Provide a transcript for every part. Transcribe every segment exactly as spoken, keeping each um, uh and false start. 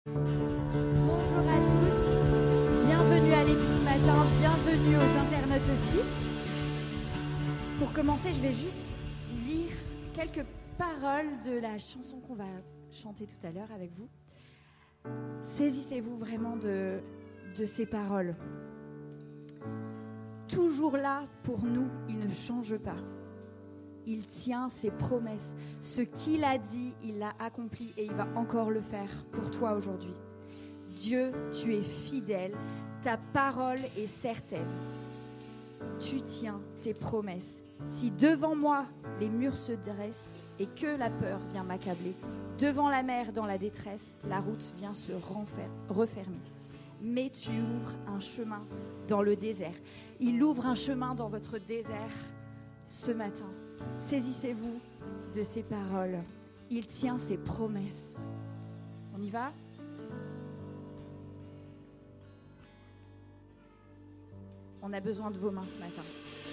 Bonjour à tous, bienvenue à l'Église ce matin, bienvenue aux internautes aussi. Pour commencer, je vais juste lire quelques paroles de la chanson qu'on va chanter tout à l'heure avec vous. Saisissez-vous vraiment de, de ces paroles. Toujours là pour nous, il ne change pas. Il tient ses promesses. Ce qu'il a dit, il l'a accompli et il va encore le faire pour toi aujourd'hui. Dieu, tu es fidèle, ta parole est certaine. Tu tiens tes promesses. Si devant moi les murs se dressent et que la peur vient m'accabler, devant la mer dans la détresse, la route vient se renfer- refermer. Mais tu ouvres un chemin dans le désert. Il ouvre un chemin dans votre désert ce matin. Saisissez-vous de ces paroles. Il tient ses promesses. On y va ? On a besoin de vos mains ce matin.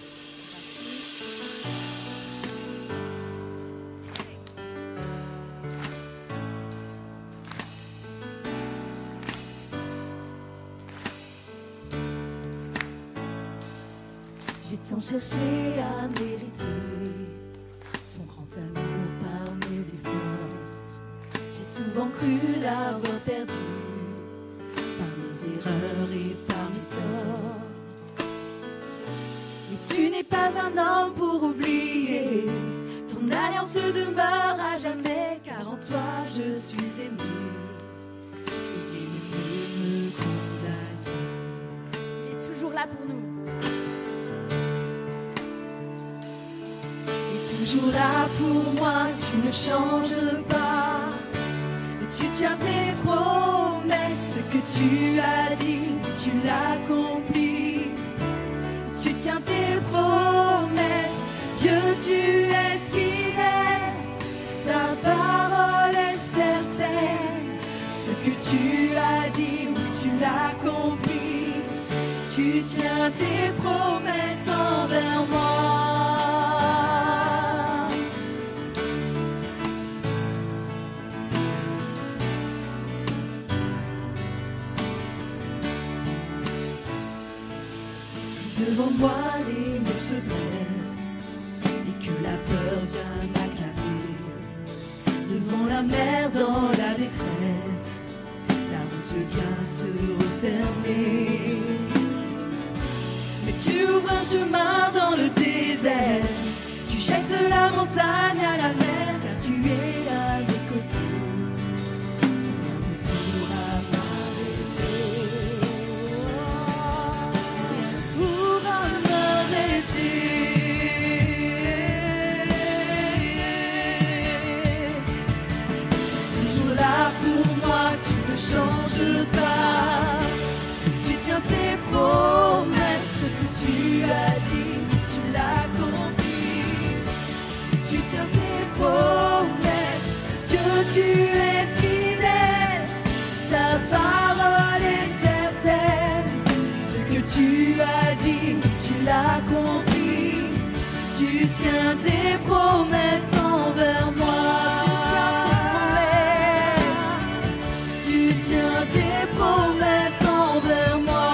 J'ai tant cherché à mériter son grand amour par mes efforts. J'ai souvent cru l'avoir perdu par mes erreurs et par mes torts. Mais tu n'es pas un homme pour oublier, ton alliance demeure à jamais, car en toi je suis aimé. Et il me condamne. Il est toujours là pour nous. Toujours là pour moi, tu ne changes pas. Et tu tiens tes promesses, ce que tu as dit, tu l'accomplis. Tu tiens tes promesses, Dieu, tu es fidèle. Ta parole est certaine. Ce que tu as dit, tu l'accomplis. Tu tiens tes promesses envers moi. Devant moi les murs se dressent et que la peur vient m'accabler. Devant la mer dans la détresse, la route vient se refermer. Mais tu ouvres un chemin dans le désert, tu jettes la montagne à la mer, car tu es à mes côtés. Change pas, tu tiens tes promesses, ce que tu as dit, tu l'accomplis. Tu tiens tes promesses, Dieu, tu es fidèle, ta parole est certaine. Ce que tu as dit, tu l'accomplis. Tu tiens tes promesses envers moi. Tiens tes promesses envers moi.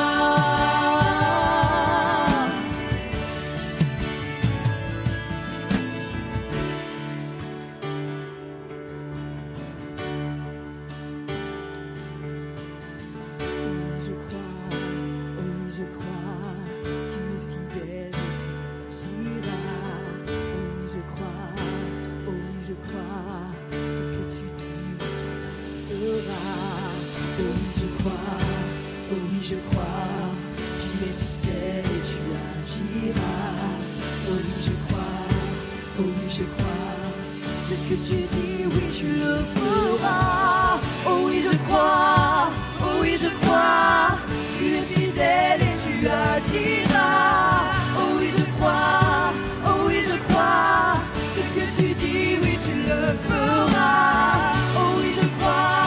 Oui, je crois, oui, je crois, tu es fidèle, tu agiras. Oui, je crois, oui, je crois, ce que tu dis, tu feras. Oh oui, je crois, oh oui, je crois, tu es fidèle et tu agiras. Oh oui, je crois, oh oui, je crois, ce que tu dis, oui, tu le feras. Oh oui, je crois, oh oui, je crois, tu es fidèle et tu agiras. Oh oui, je crois, oh oui, je crois, ce que tu dis, oui, tu le feras. Oh oui, je crois.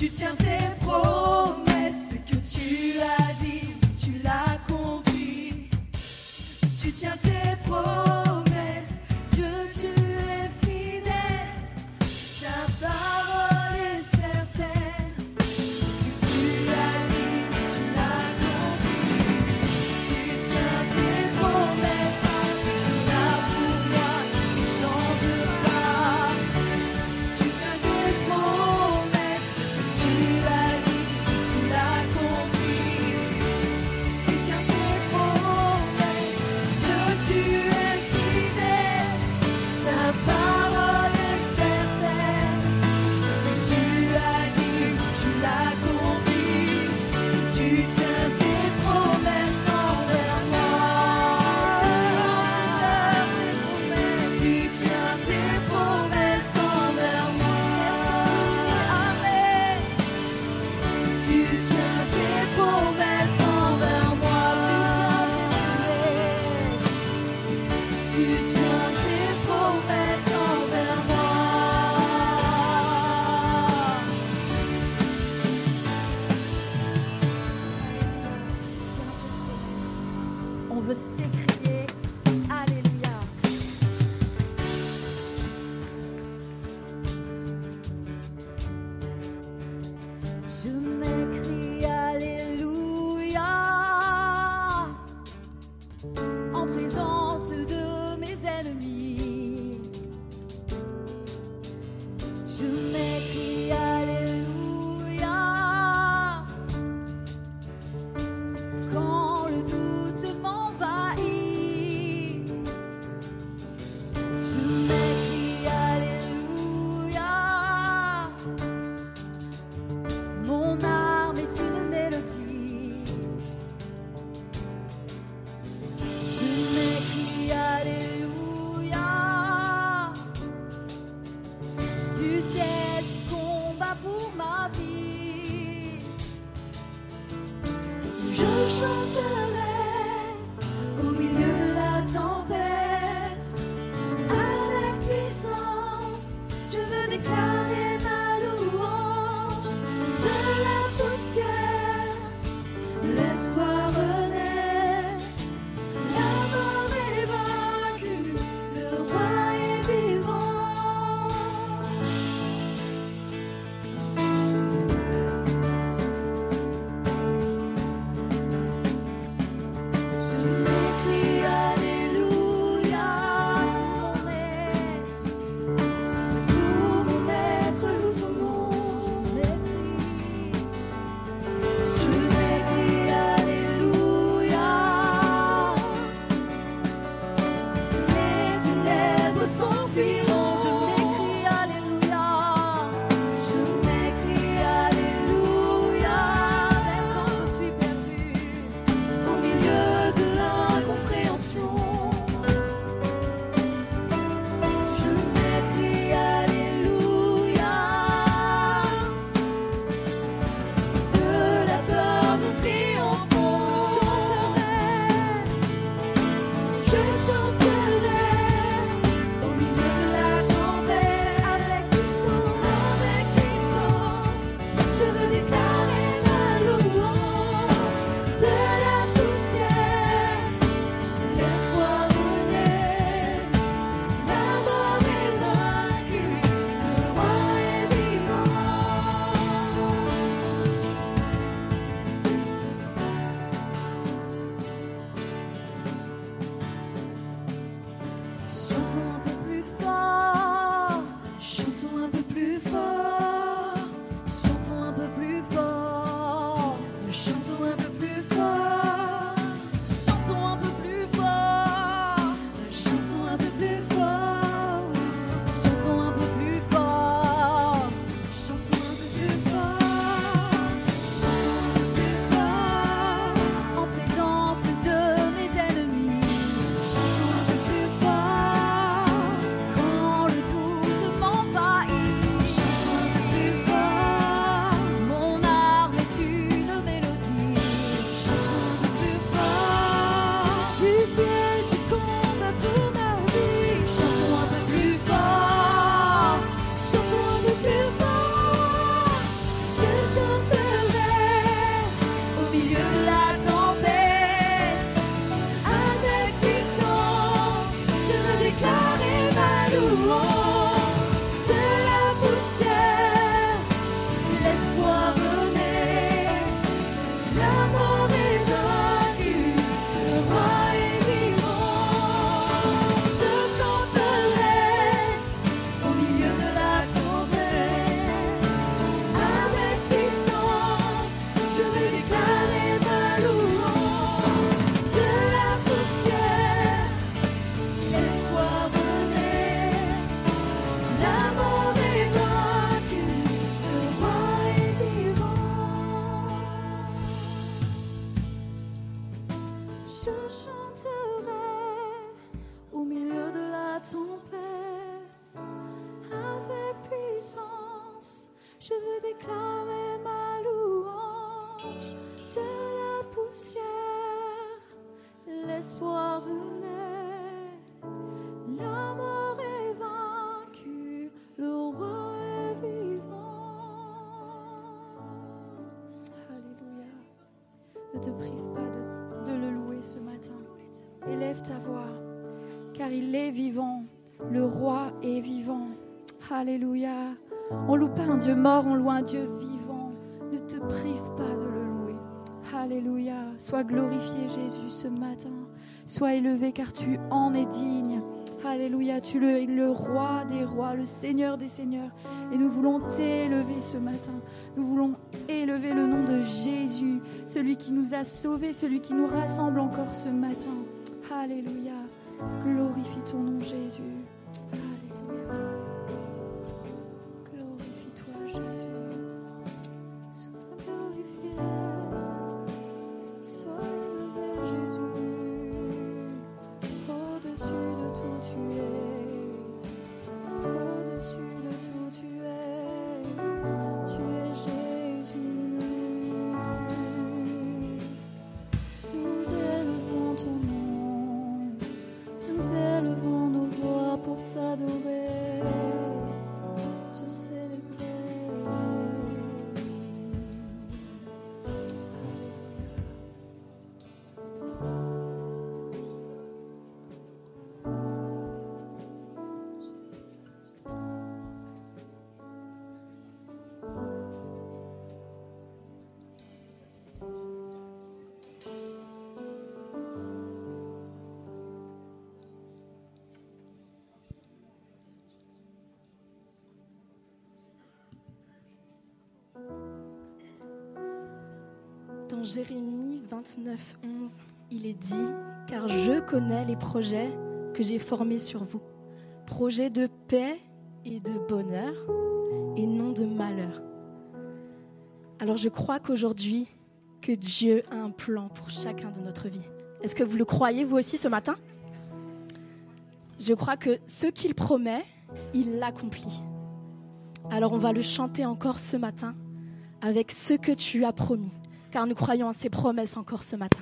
Tu tiens tes promesses, ce que tu as dit, tu l'as accompli. Tu tiens tes promesses, Dieu, tu es fidèle. Ta parole est certaine. Ce que tu as dit, tu l'as accompli. Tu tiens tes promesses, tu es là pour moi, ne change pas. Tu tiens tes promesses, tu l'as dit, tu l'as accompli. Tu tiens tes promesses, Dieu, tu es fidèle. Ta parole est certaine. Ce que tu as dit, tu l'as accompli. Tu tiens tes promesses envers moi. Tu tiens tes promesses envers moi. Amen. Tu tiens tes promesses envers moi. Tu tiens tes promesses envers moi. On veut s'écrier Alléluia. Je m'écris Alléluia en présence de mes ennemis. Je m'écris Alléluia quand le doute m'envahit. Je m'écris Alléluia. Mon âme est une mélodie. Je m'écris Alléluia. Du ciel tu combats pour ma vie. Je chanterai au milieu de la tempête. Avec puissance, je veux déclarer ma louange. De la poussière, l'espoir renaît. La mort est vaincue, le roi est vivant. Je m'écris Alléluia, tout mon être, tout mon être. l'espoir renaît. La mort est vaincue, le roi est vivant. Alléluia. Ne te prive pas de, de le louer ce matin. Élève ta voix, car il est vivant. Le roi est vivant. Alléluia. On loue pas un Dieu mort, on loue un Dieu vivant. Ne te prive pas de le louer. Alléluia. Sois glorifié, Jésus, ce matin. Sois élevé, car tu en es digne. Alléluia. Tu es le, le roi des rois, le Seigneur des seigneurs. Et nous voulons t'élever ce matin. Nous voulons élever le nom de Jésus, celui qui nous a sauvés, celui qui nous rassemble encore ce matin. Alléluia. Glorifie ton nom, Jésus. Alléluia. Glorifie-toi, Jésus. Sois glorifié, sois élevé, Jésus. Au-dessus de tout tu es, au-dessus de tout tu es, tu es Jésus. Nous élevons ton nom, nous élevons nos voix pour t'adorer, te célébrer. Dans Jérémie vingt-neuf, onze, il est dit « Car je connais les projets que j'ai formés sur vous, projets de paix et de bonheur, et non de malheur. » Alors je crois qu'aujourd'hui, que Dieu a un plan pour chacun de notre vie. Est-ce que vous le croyez, vous aussi, ce matin ? Je crois que ce qu'il promet, il l'accomplit. Alors on va le chanter encore ce matin avec ce que tu as promis. Car nous croyons en ses promesses encore ce matin.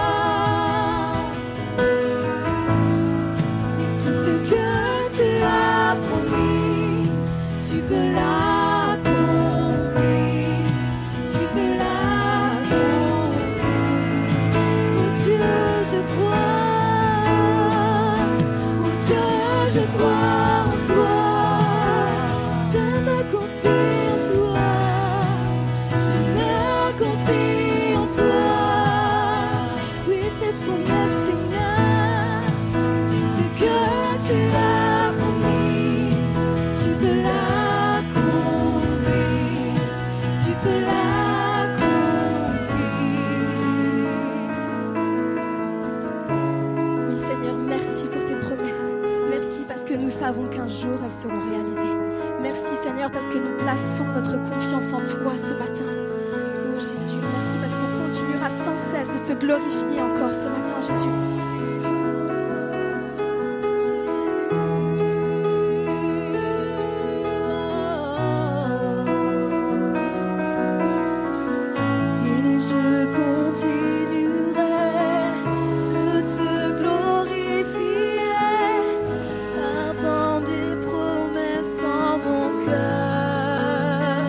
Tout ce que tu as je crois en toi. Je me confie en toi. Je me confie en toi. Oui, tes promesses, Seigneur, tout ce que tu as promis, tu peux l'accomplir. Tu peux l'accomplir. Oui, Seigneur, merci pour tes promesses. Merci parce que nous savons qu'un jour elles seront réalisées. Merci, Seigneur, parce que nous plaçons notre confiance en toi ce matin. Oh Jésus, merci parce qu'on continuera sans cesse de te glorifier encore ce matin, Jésus. Et je continuerai de te glorifier, gardant des promesses en mon cœur.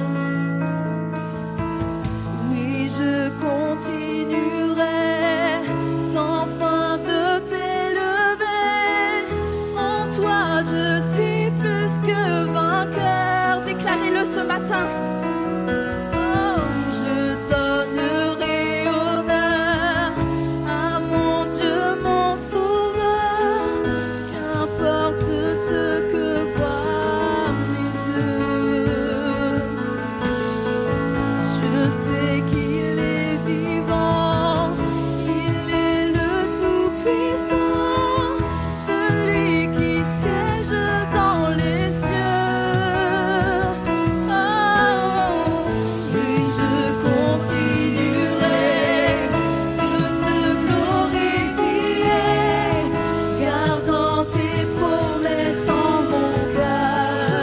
Oui, je continuerai sans fin de t'élever. En toi, je suis plus que vainqueur. Déclarez-le ce matin. Oh, je donnerai honneur à mon Dieu, mon sauveur, qu'importe ce que voient mes yeux. Je sais qu'il est vivant, il est le Tout-Puissant, celui qui siège dans les cieux. Oh, oui, je continuerai de te glorifier, gardant tes promesses en mon cœur.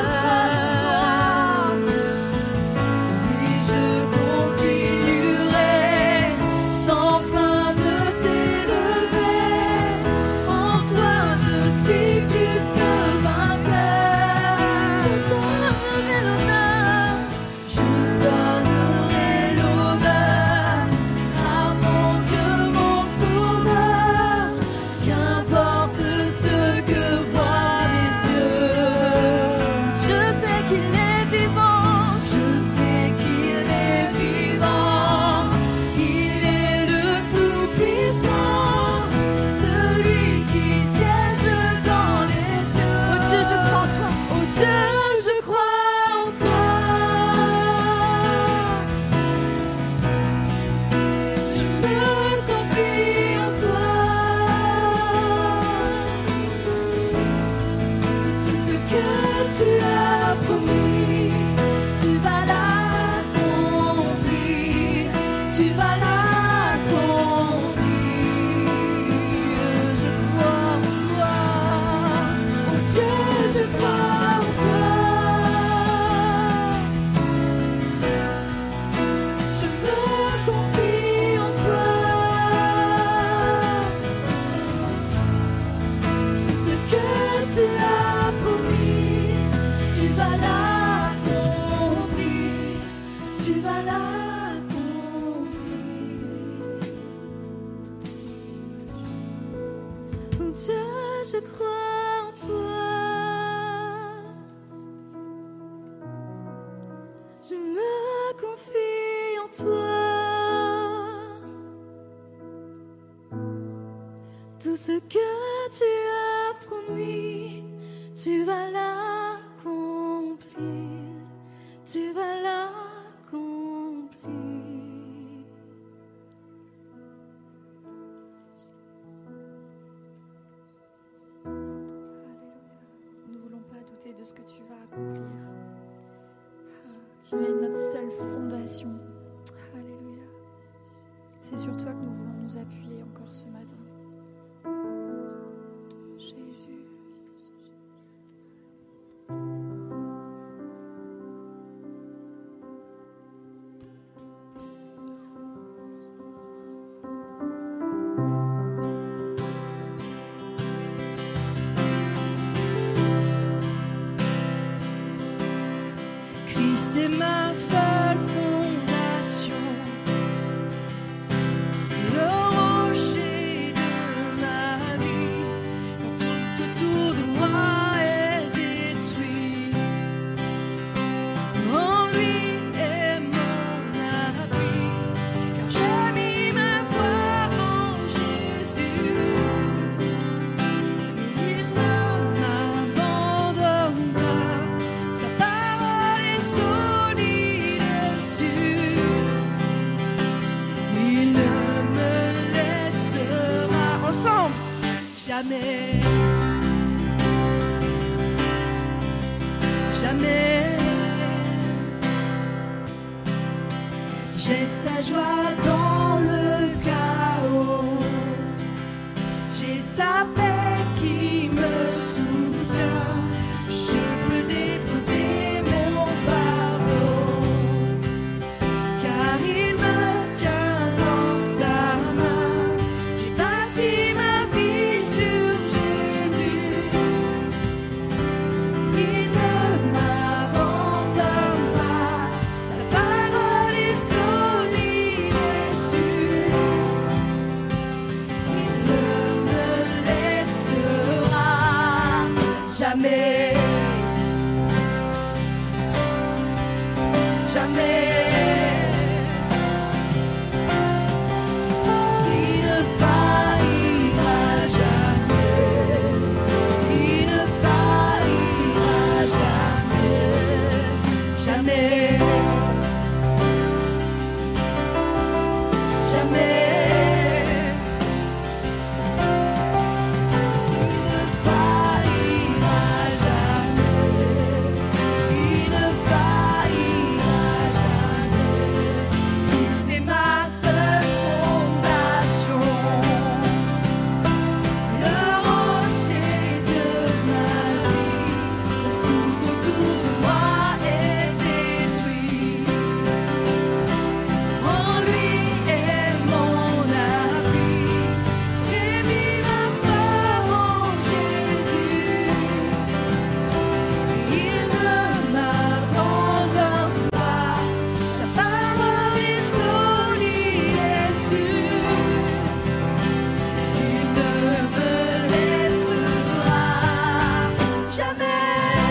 Oui, je continuerai sans fin de t'élever. En toi, je suis plus que vainqueur. Je donnerai l'honneur, je donnerai l'honneur à mon Dieu, mon sauveur, qu'importe ce que voient les yeux. Je sais qu'il est vivant, je sais qu'il est vivant, il est le Tout-Puissant, celui qui siège dans les cieux. Oh Dieu, je crois en toi. Oh Dieu, je crois en toi. Je me confie en toi. Tout ce que tu as promis, tu vas l'accomplir. Tu vas l'accomplir. Dieu, je crois en toi. Oh Dieu, je crois en toi. Je me confie en toi. Tout ce que tu as promis, tu vas l'accomplir. Tu vas l'accomplir. Oh Dieu, je crois en toi. Je me confie en toi. Tout ce que tu as promis, tu vas l'accomplir. Tu vas l'accomplir. Alléluia. Nous ne voulons pas douter de ce que tu vas accomplir. Ah, tu es notre seule fondation. Alléluia. C'est sur toi que nous voulons nous appuyer encore ce matin. Jésus. Christ est ma seule fondation, le rocher de ma vie. Quand tout autour de moi jamais. J'ai sa joie dans le chaos, j'ai sa paix qui me soutient. Je peux déposer mon fardeau, car il me tient dans sa main. J'ai bâti ma vie sur Jésus, il ne m'abandonne pas. Sa parole est solide et sûre, il ne me laissera jamais. Jamais. Il ne faillira jamais. Il ne faillira jamais. Jamais. Jamais. Il ne faillira jamais. Il ne faillira jamais. Christ est ma seule fondation, le rocher de ma vie. Tout autour de moi est détruit. En lui est mon abri. J'ai mis ma foi en Jésus. Il ne m'abandonne pas. Sa parole est solide et sûre. Il ne me laissera jamais.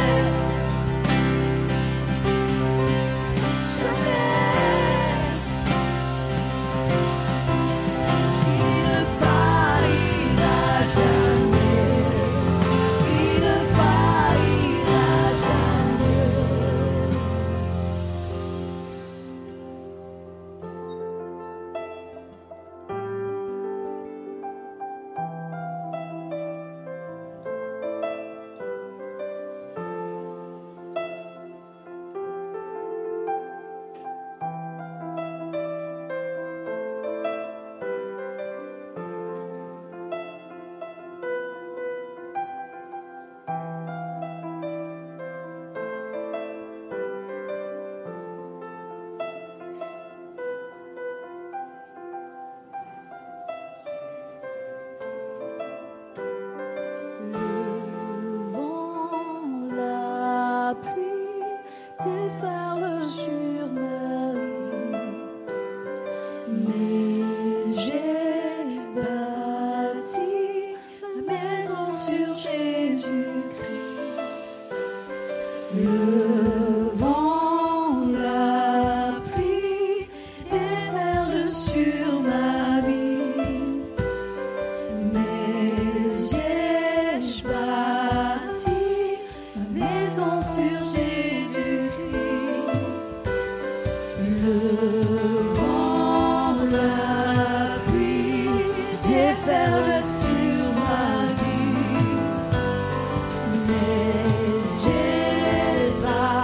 Jamais. Il ne faillira jamais. Il ne faillira jamais. Le vent, la pluie déferlent sur ma vie, mais j'ai bâti ma maison sur Jésus-Christ. Le vent, la pluie déferlent sur ma vie, mais j'ai bâti ma maison sur Jésus-Christ. Le vent, la pluie déferlent sur ma vie, mais j'ai bâti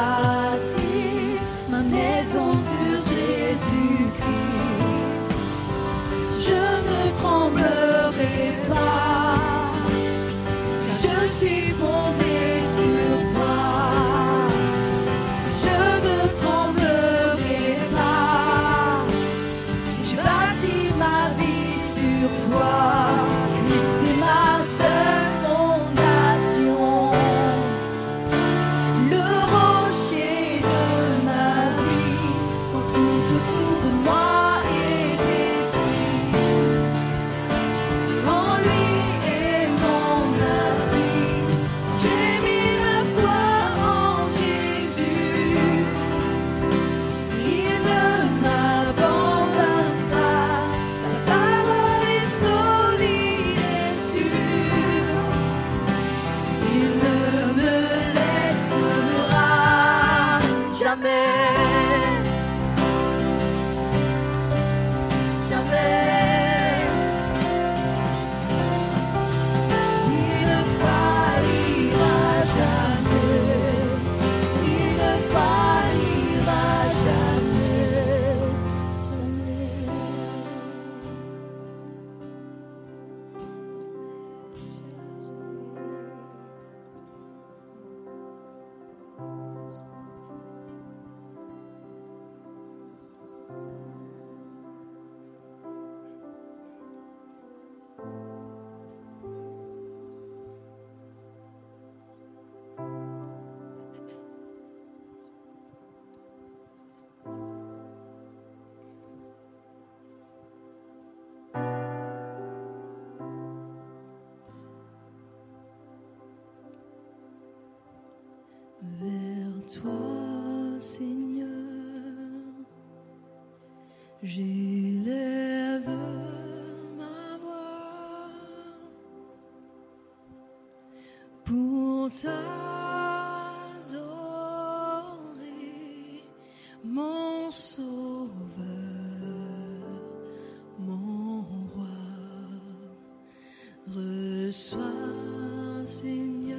vers toi, Seigneur, j'élève ma voix pour t'adorer, mon Sauveur, mon Roi. Reçois, Seigneur,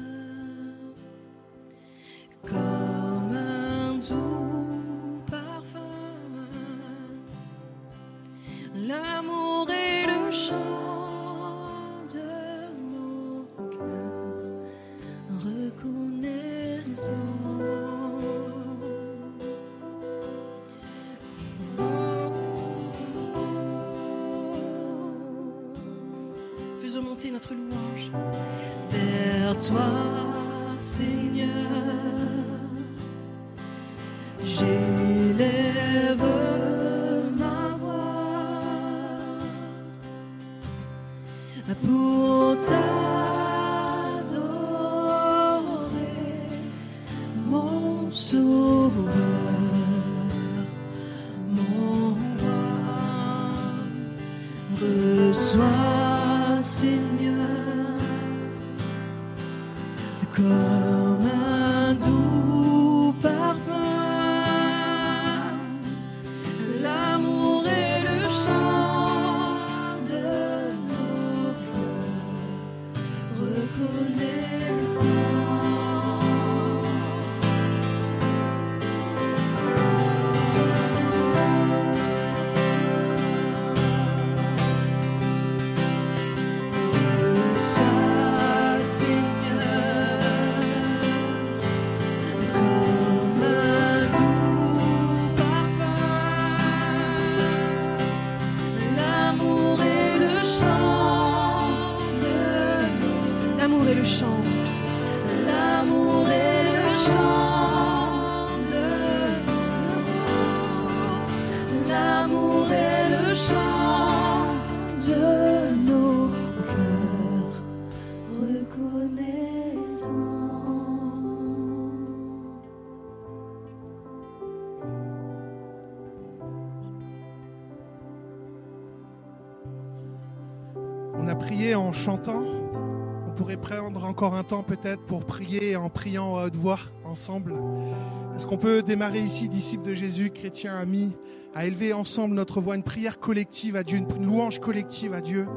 comme un doux parfum, l'amour et le chant de mon cœur, reconnaissant. Faisons monter notre louange vers toi, Seigneur. J'élève ma voix pour t'adorer, mon Sauveur, mon Roi. Reçois, Seigneur, comme un doux parfum, l'amour et le chant de nos cœurs, reconnaissants. Reçois, Seigneur, comme un doux parfum, l'amour et le chant de nos... L'amour et le chant, l'amour et le chant de nos... L'amour et le chant de nos cœurs reconnaissants. On a prié en chantant. On pourrait prendre encore un temps peut-être pour prier en priant à haute voix ensemble. Est-ce qu'on peut démarrer ici, disciples de Jésus, chrétiens, amis, à élever ensemble notre voix, une prière collective à Dieu, une louange collective à Dieu,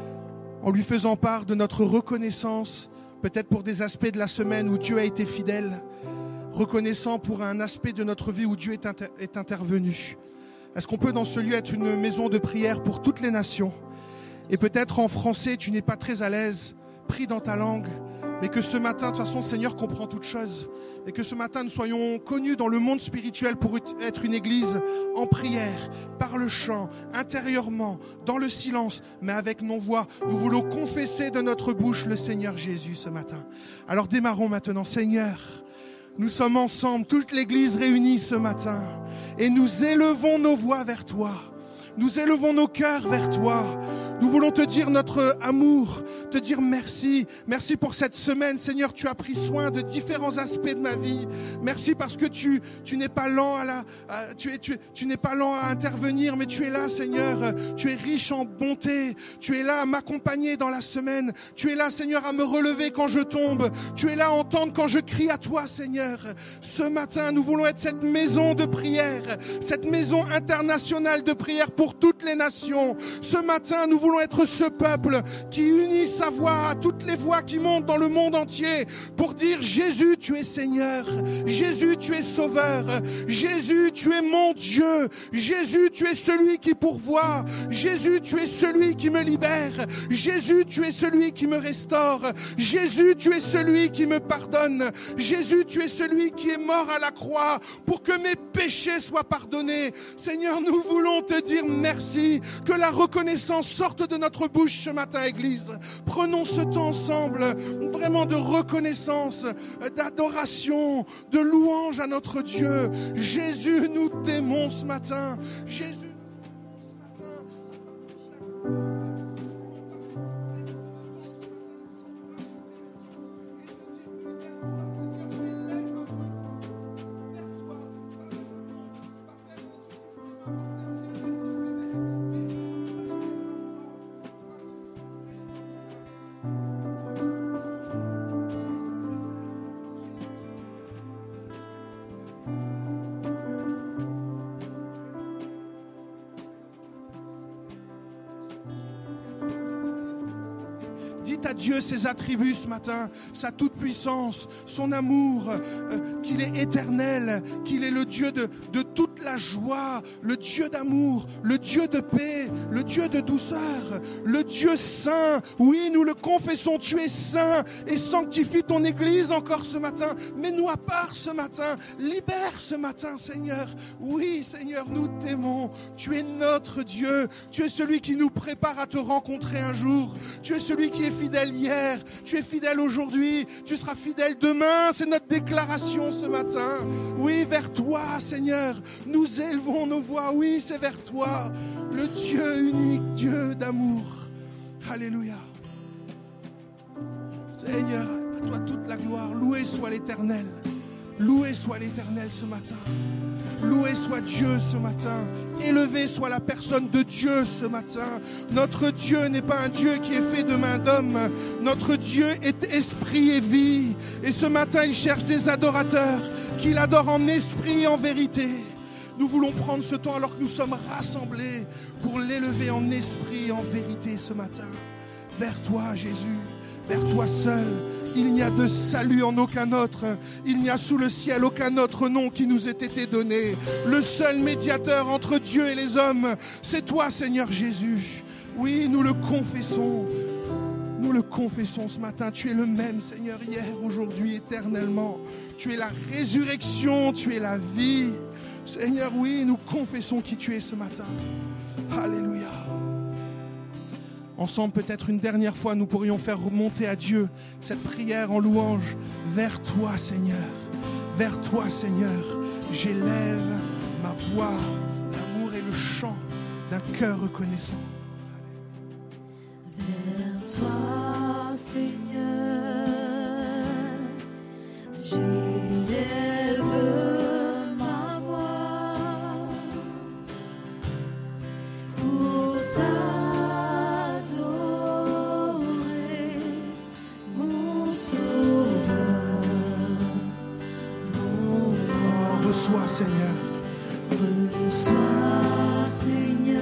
en lui faisant part de notre reconnaissance, peut-être pour des aspects de la semaine où Dieu a été fidèle, reconnaissant pour un aspect de notre vie où Dieu est, inter- est intervenu. Est-ce qu'on peut dans ce lieu être une maison de prière pour toutes les nations? Et peut-être en français, tu n'es pas très à l'aise, pris dans ta langue, mais que ce matin, de toute façon, Seigneur comprend toutes choses. Et que ce matin, nous soyons connus dans le monde spirituel pour être une église en prière, par le chant, intérieurement, dans le silence, mais avec nos voix. Nous voulons confesser de notre bouche le Seigneur Jésus ce matin. Alors démarrons maintenant, Seigneur. Nous sommes ensemble, toute l'église réunie ce matin, et nous élevons nos voix vers toi. Nous élevons nos cœurs vers toi. Nous voulons te dire notre amour, te dire merci. Merci pour cette semaine, Seigneur. Tu as pris soin de différents aspects de ma vie. Merci parce que tu, tu n'es pas lent à la, à, tu es, tu, tu n'es pas lent à intervenir, mais tu es là, Seigneur. Tu es riche en bonté. Tu es là à m'accompagner dans la semaine. Tu es là, Seigneur, à me relever quand je tombe. Tu es là à entendre quand je crie à toi, Seigneur. Ce matin, nous voulons être cette maison de prière, cette maison internationale de prière pour toutes les nations. Ce matin, nous voulons être ce peuple qui unit sa voix à toutes les voix qui montent dans le monde entier pour dire Jésus, tu es Seigneur. Jésus, tu es Sauveur. Jésus, tu es mon Dieu. Jésus, tu es celui qui pourvoit. Jésus, tu es celui qui me libère. Jésus, tu es celui qui me restaure. Jésus, tu es celui qui me pardonne. Jésus, tu es celui qui est mort à la croix pour que mes péchés soient pardonnés. Seigneur, nous voulons te dire merci, que la reconnaissance sorte de notre bouche ce matin, Église. Prenons ce temps ensemble, vraiment de reconnaissance, d'adoration, de louange à notre Dieu. Jésus, nous t'aimons ce matin. Jésus, nous t'aimons ce matin. à Dieu ses attributs ce matin, sa toute-puissance, son amour, euh, qu'il est éternel, qu'il est le Dieu de, de toute la joie, le Dieu d'amour, le Dieu de paix, le Dieu de douceur, le Dieu saint. Oui, nous le confessons, tu es saint et sanctifie ton Église encore ce matin. Mets-nous à part ce matin, libère ce matin, Seigneur. Oui, Seigneur, nous t'aimons. Tu es notre Dieu, tu es celui qui nous prépare à te rencontrer un jour. Tu es celui qui est fidèle hier, tu es fidèle aujourd'hui, tu seras fidèle demain. C'est notre déclaration ce matin. Oui, vers toi, Seigneur, nous élevons nos voix. Oui, c'est vers toi, le Dieu unique, Dieu d'amour. Alléluia. Seigneur, à toi toute la gloire. Loué soit l'Éternel. Loué soit l'Éternel ce matin. Loué soit Dieu ce matin. Élevé soit la personne de Dieu ce matin. Notre Dieu n'est pas un Dieu qui est fait de main d'homme. Notre Dieu est esprit et vie. Et ce matin, il cherche des adorateurs qui l'adorent en esprit et en vérité. Nous voulons prendre ce temps alors que nous sommes rassemblés pour l'élever en esprit et en vérité ce matin. Vers toi, Jésus, vers toi seul. Il n'y a de salut en aucun autre. Il n'y a sous le ciel aucun autre nom qui nous ait été donné. Le seul médiateur entre Dieu et les hommes, c'est toi, Seigneur Jésus. Oui, nous le confessons. Nous le confessons ce matin. Tu es le même, Seigneur, hier, aujourd'hui, éternellement. Tu es la résurrection, tu es la vie. Seigneur, oui, nous confessons qui tu es ce matin. Alléluia. Ensemble, peut-être une dernière fois, nous pourrions faire remonter à Dieu cette prière en louange. Vers toi, Seigneur, vers toi, Seigneur, j'élève ma voix, l'amour et le chant d'un cœur reconnaissant. Vers toi, Seigneur, j'élève ma voix pour ta Reçois, Seigneur. Reçois, Seigneur,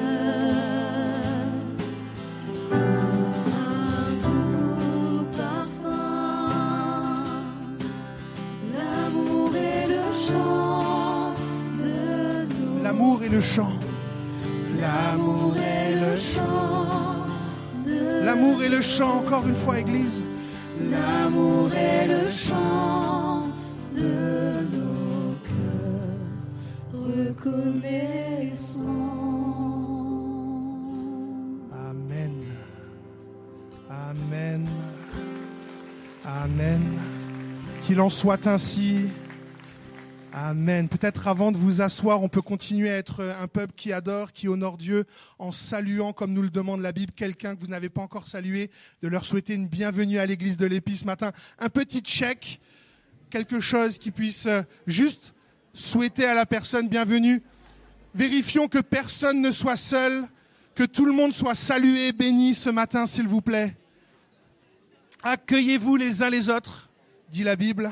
comme un doux parfum, l'amour et le chant de nos... L'amour et le chant. L'amour et le chant de... L'amour et le chant, encore une fois, Église. L'amour et le chant de nos reconnaissons. Amen. Amen. Amen. Qu'il en soit ainsi. Amen. Peut-être avant de vous asseoir, on peut continuer à être un peuple qui adore, qui honore Dieu en saluant, comme nous le demande la Bible, quelqu'un que vous n'avez pas encore salué, de leur souhaiter une bienvenue à l'église de l'Épi ce matin. Un petit chèque, quelque chose qui puisse juste souhaiter à la personne bienvenue. Vérifions que personne ne soit seul, que tout le monde soit salué, béni ce matin, s'il vous plaît. Accueillez-vous les uns les autres, dit la Bible.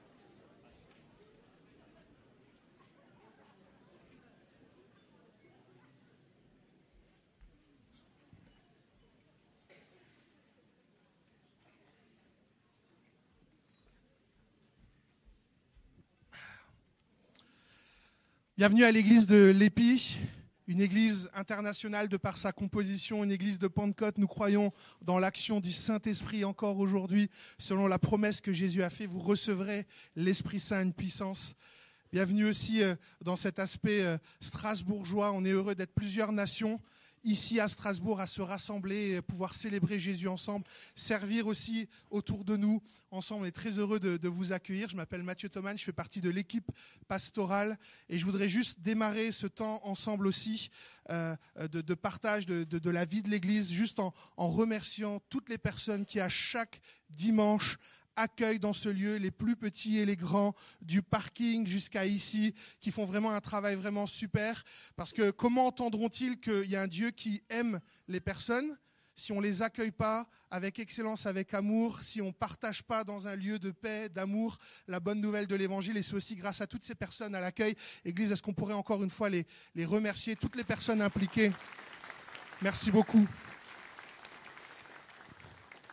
Bienvenue à l'église de l'Épi, une église internationale de par sa composition, une église de Pentecôte. Nous croyons dans l'action du Saint-Esprit encore aujourd'hui. Selon la promesse que Jésus a faite, vous recevrez l'Esprit Saint, une puissance. Bienvenue aussi dans cet aspect strasbourgeois. On est heureux d'être plusieurs nations ici à Strasbourg à se rassembler, pouvoir célébrer Jésus ensemble, servir aussi autour de nous. Ensemble, on est très heureux de, de vous accueillir. Je m'appelle Mathieu Thoman, je fais partie de l'équipe pastorale et je voudrais juste démarrer ce temps ensemble aussi euh, de, de partage de, de, de la vie de l'Église, juste en, en remerciant toutes les personnes qui à chaque dimanche accueillent dans ce lieu les plus petits et les grands, du parking jusqu'à ici, qui font vraiment un travail vraiment super. Parce que comment entendront-ils qu'il y a un Dieu qui aime les personnes si on ne les accueille pas avec excellence, avec amour, si on ne partage pas dans un lieu de paix, d'amour, la bonne nouvelle de l'Évangile. Et c'est aussi grâce à toutes ces personnes à l'accueil. Église, est-ce qu'on pourrait encore une fois les, les remercier, toutes les personnes impliquées? Merci beaucoup.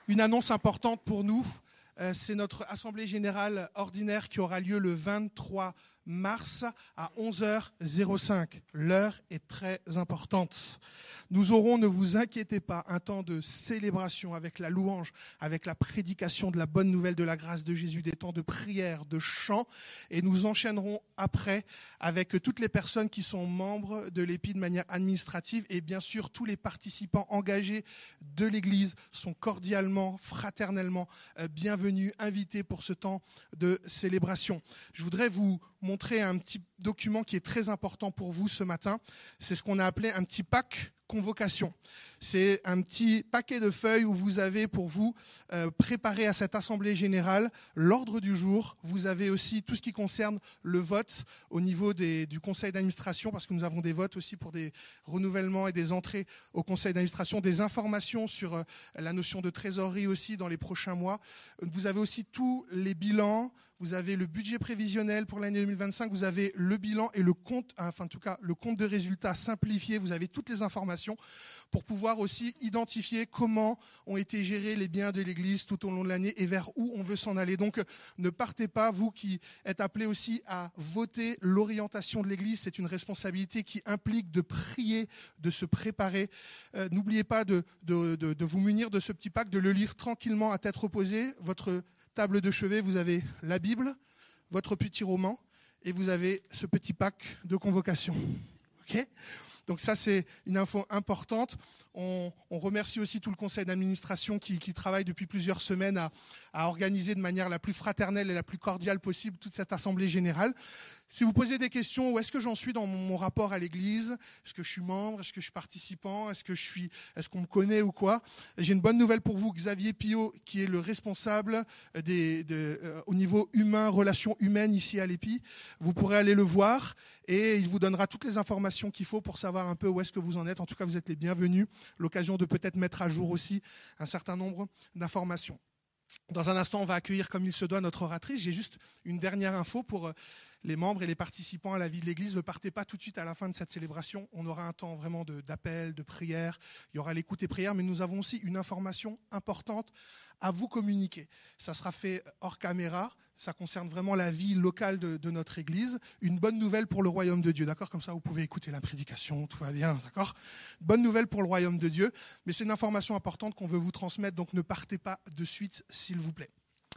Une annonce importante pour nous, euh, c'est notre Assemblée générale ordinaire qui aura lieu le vingt-trois mars à onze heures cinq. L'heure est très importante. Nous aurons, ne vous inquiétez pas, un temps de célébration avec la louange, avec la prédication de la bonne nouvelle de la grâce de Jésus, des temps de prière, de chant, et nous enchaînerons après avec toutes les personnes qui sont membres de l'E P I de manière administrative, et bien sûr tous les participants engagés de l'Église sont cordialement, fraternellement euh, bienvenus, invités pour ce temps de célébration. Je voudrais vous montrer un petit document qui est très important pour vous ce matin. C'est ce qu'on a appelé un petit pack convocation. C'est un petit paquet de feuilles où vous avez pour vous euh, préparé à cette assemblée générale l'ordre du jour. Vous avez aussi tout ce qui concerne le vote au niveau des, du conseil d'administration, parce que nous avons des votes aussi pour des renouvellements et des entrées au conseil d'administration, des informations sur euh, la notion de trésorerie aussi dans les prochains mois. Vous avez aussi tous les bilans. Vous avez le budget prévisionnel pour l'année deux mille vingt-cinq, vous avez le bilan et le compte, enfin en tout cas le compte de résultats simplifié, vous avez toutes les informations pour pouvoir aussi identifier comment ont été gérés les biens de l'Église tout au long de l'année et vers où on veut s'en aller. Donc ne partez pas, vous qui êtes appelés aussi à voter l'orientation de l'Église, c'est une responsabilité qui implique de prier, de se préparer. Euh, n'oubliez pas de, de, de, de vous munir de ce petit pack, de le lire tranquillement à tête reposée. Votre table de chevet, vous avez la Bible, votre petit roman, et vous avez ce petit pack de convocation. Okay ? Donc ça, c'est une info importante. On, on remercie aussi tout le conseil d'administration qui, qui travaille depuis plusieurs semaines à, à organiser de manière la plus fraternelle et la plus cordiale possible toute cette assemblée générale. Si vous posez des questions, où est-ce que j'en suis dans mon, mon rapport à l'Église ? Est-ce que je suis membre ? Est-ce que je suis participant ? Est-ce que je suis, est-ce qu'on me connaît ou quoi ? J'ai une bonne nouvelle pour vous. Xavier Pillot, qui est le responsable des, de, euh, au niveau humain, relations humaines ici à l'E P I, vous pourrez aller le voir et il vous donnera toutes les informations qu'il faut pour savoir un peu où est-ce que vous en êtes. En tout cas, vous êtes les bienvenus. L'occasion de peut-être mettre à jour aussi un certain nombre d'informations. Dans un instant, on va accueillir comme il se doit notre oratrice. J'ai juste une dernière info pour les membres et les participants à la vie de l'Église. Ne partez pas tout de suite à la fin de cette célébration. On aura un temps vraiment de, d'appel, de prière. Il y aura l'écoute et prière, mais nous avons aussi une information importante à vous communiquer. Ça sera fait hors caméra. Ça concerne vraiment la vie locale de, de notre Église. Une bonne nouvelle pour le royaume de Dieu, d'accord ? Comme ça, vous pouvez écouter la prédication, tout va bien, d'accord ? Bonne nouvelle pour le royaume de Dieu, mais c'est une information importante qu'on veut vous transmettre, donc ne partez pas de suite, s'il vous plaît.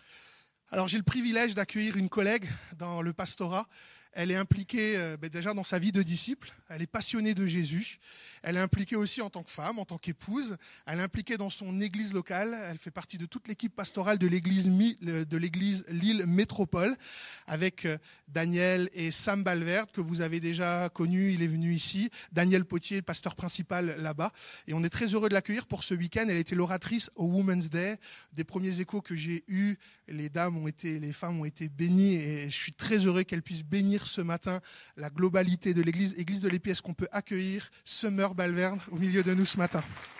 Alors, j'ai le privilège d'accueillir une collègue dans le pastorat. Elle est impliquée euh, ben déjà dans sa vie de disciple, elle est passionnée de Jésus, elle est impliquée aussi en tant que femme, en tant qu'épouse, elle est impliquée dans son église locale, elle fait partie de toute l'équipe pastorale de l'église, de l'église Lille Métropole, avec euh, Daniel et Sam Balverde, que vous avez déjà connu, il est venu ici, Daniel Potier, le pasteur principal là-bas, et on est très heureux de l'accueillir pour ce week-end. Elle était l'oratrice au Women's Day. Des premiers échos que j'ai eus, les dames ont été, les femmes ont été bénies, et je suis très heureux qu'elles puissent bénir ce matin la globalité de l'Église, Église de l'E P I. Est-ce qu'on peut accueillir Summer Balverde au milieu de nous ce matin ?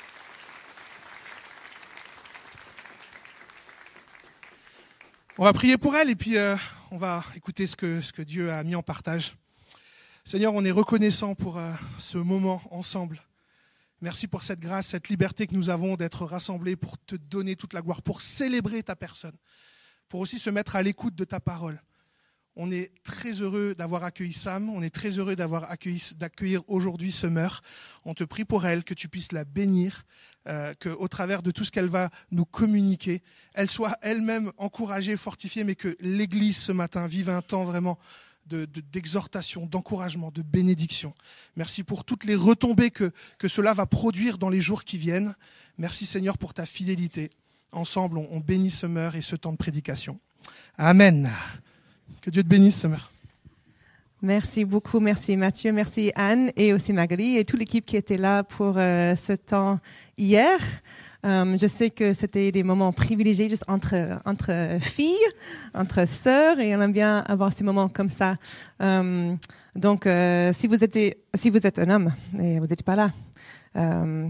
On va prier pour elle et puis euh, on va écouter ce que, ce que Dieu a mis en partage. Seigneur, on est reconnaissant pour euh, ce moment ensemble. Merci pour cette grâce, cette liberté que nous avons d'être rassemblés pour te donner toute la gloire, pour célébrer ta personne, pour aussi se mettre à l'écoute de ta parole. On est très heureux d'avoir accueilli Sam, on est très heureux d'avoir accueilli, d'accueillir aujourd'hui Summer. On te prie pour elle, que tu puisses la bénir, euh, qu'au travers de tout ce qu'elle va nous communiquer, elle soit elle-même encouragée, fortifiée, mais que l'Église ce matin vive un temps vraiment de, de, d'exhortation, d'encouragement, de bénédiction. Merci pour toutes les retombées que, que cela va produire dans les jours qui viennent. Merci Seigneur pour ta fidélité. Ensemble, on, on bénit Summer et ce temps de prédication. Amen. Que Dieu te bénisse, Summer. Merci beaucoup, merci Mathieu, merci Anne et aussi Magali et toute l'équipe qui était là pour euh, ce temps hier. Euh, je sais que c'était des moments privilégiés juste entre entre filles, entre sœurs, et on aime bien avoir ces moments comme ça. Euh, donc, euh, si vous êtes si vous êtes un homme et vous n'êtes pas là, euh,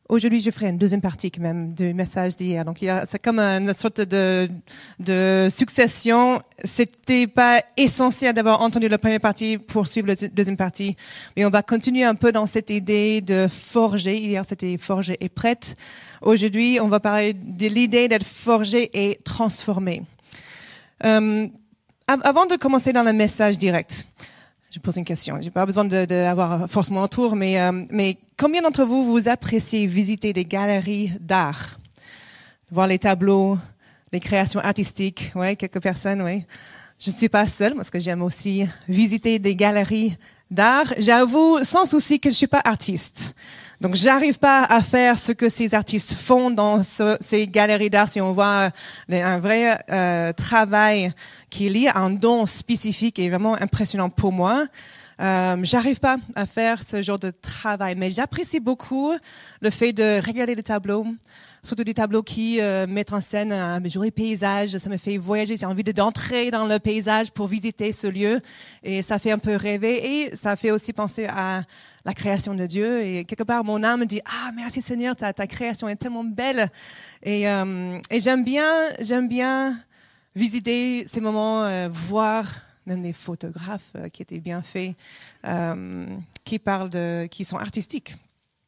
Aujourd'hui, je ferai une deuxième partie quand même du message d'hier. Donc, il y a, c'est comme une sorte de, de succession. C'était pas essentiel d'avoir entendu la première partie pour suivre la deuxième partie. Mais on va continuer un peu dans cette idée de forger. Hier, c'était forger et prête. Aujourd'hui, on va parler de l'idée d'être forgé et transformé. Euh, avant de commencer dans le message direct, je pose une question. J'ai pas besoin d'avoir de, de forcément un tour, mais, euh, mais combien d'entre vous, vous appréciez visiter des galeries d'art? Voir les tableaux, les créations artistiques? Ouais, quelques personnes, oui. Je ne suis pas seule, parce que j'aime aussi visiter des galeries d'art. J'avoue, sans souci, que je suis pas artiste. Donc, j'arrive pas à faire ce que ces artistes font dans ce, ces galeries d'art. Si on voit euh, un vrai euh, travail qui est lié à un don spécifique et vraiment impressionnant pour moi, euh, j'arrive pas à faire ce genre de travail. Mais j'apprécie beaucoup le fait de regarder les tableaux, surtout des tableaux qui euh, mettent en scène un joli paysage. Ça me fait voyager. J'ai envie d'entrer dans le paysage pour visiter ce lieu. Et ça fait un peu rêver. Et ça fait aussi penser à la création de Dieu. Et quelque part, mon âme me dit, ah, merci Seigneur, ta, ta création est tellement belle. Et, euh, et j'aime bien, j'aime bien visiter ces moments, euh, voir même les photographes euh, qui étaient bien faits, euh, qui parlent de, qui sont artistiques.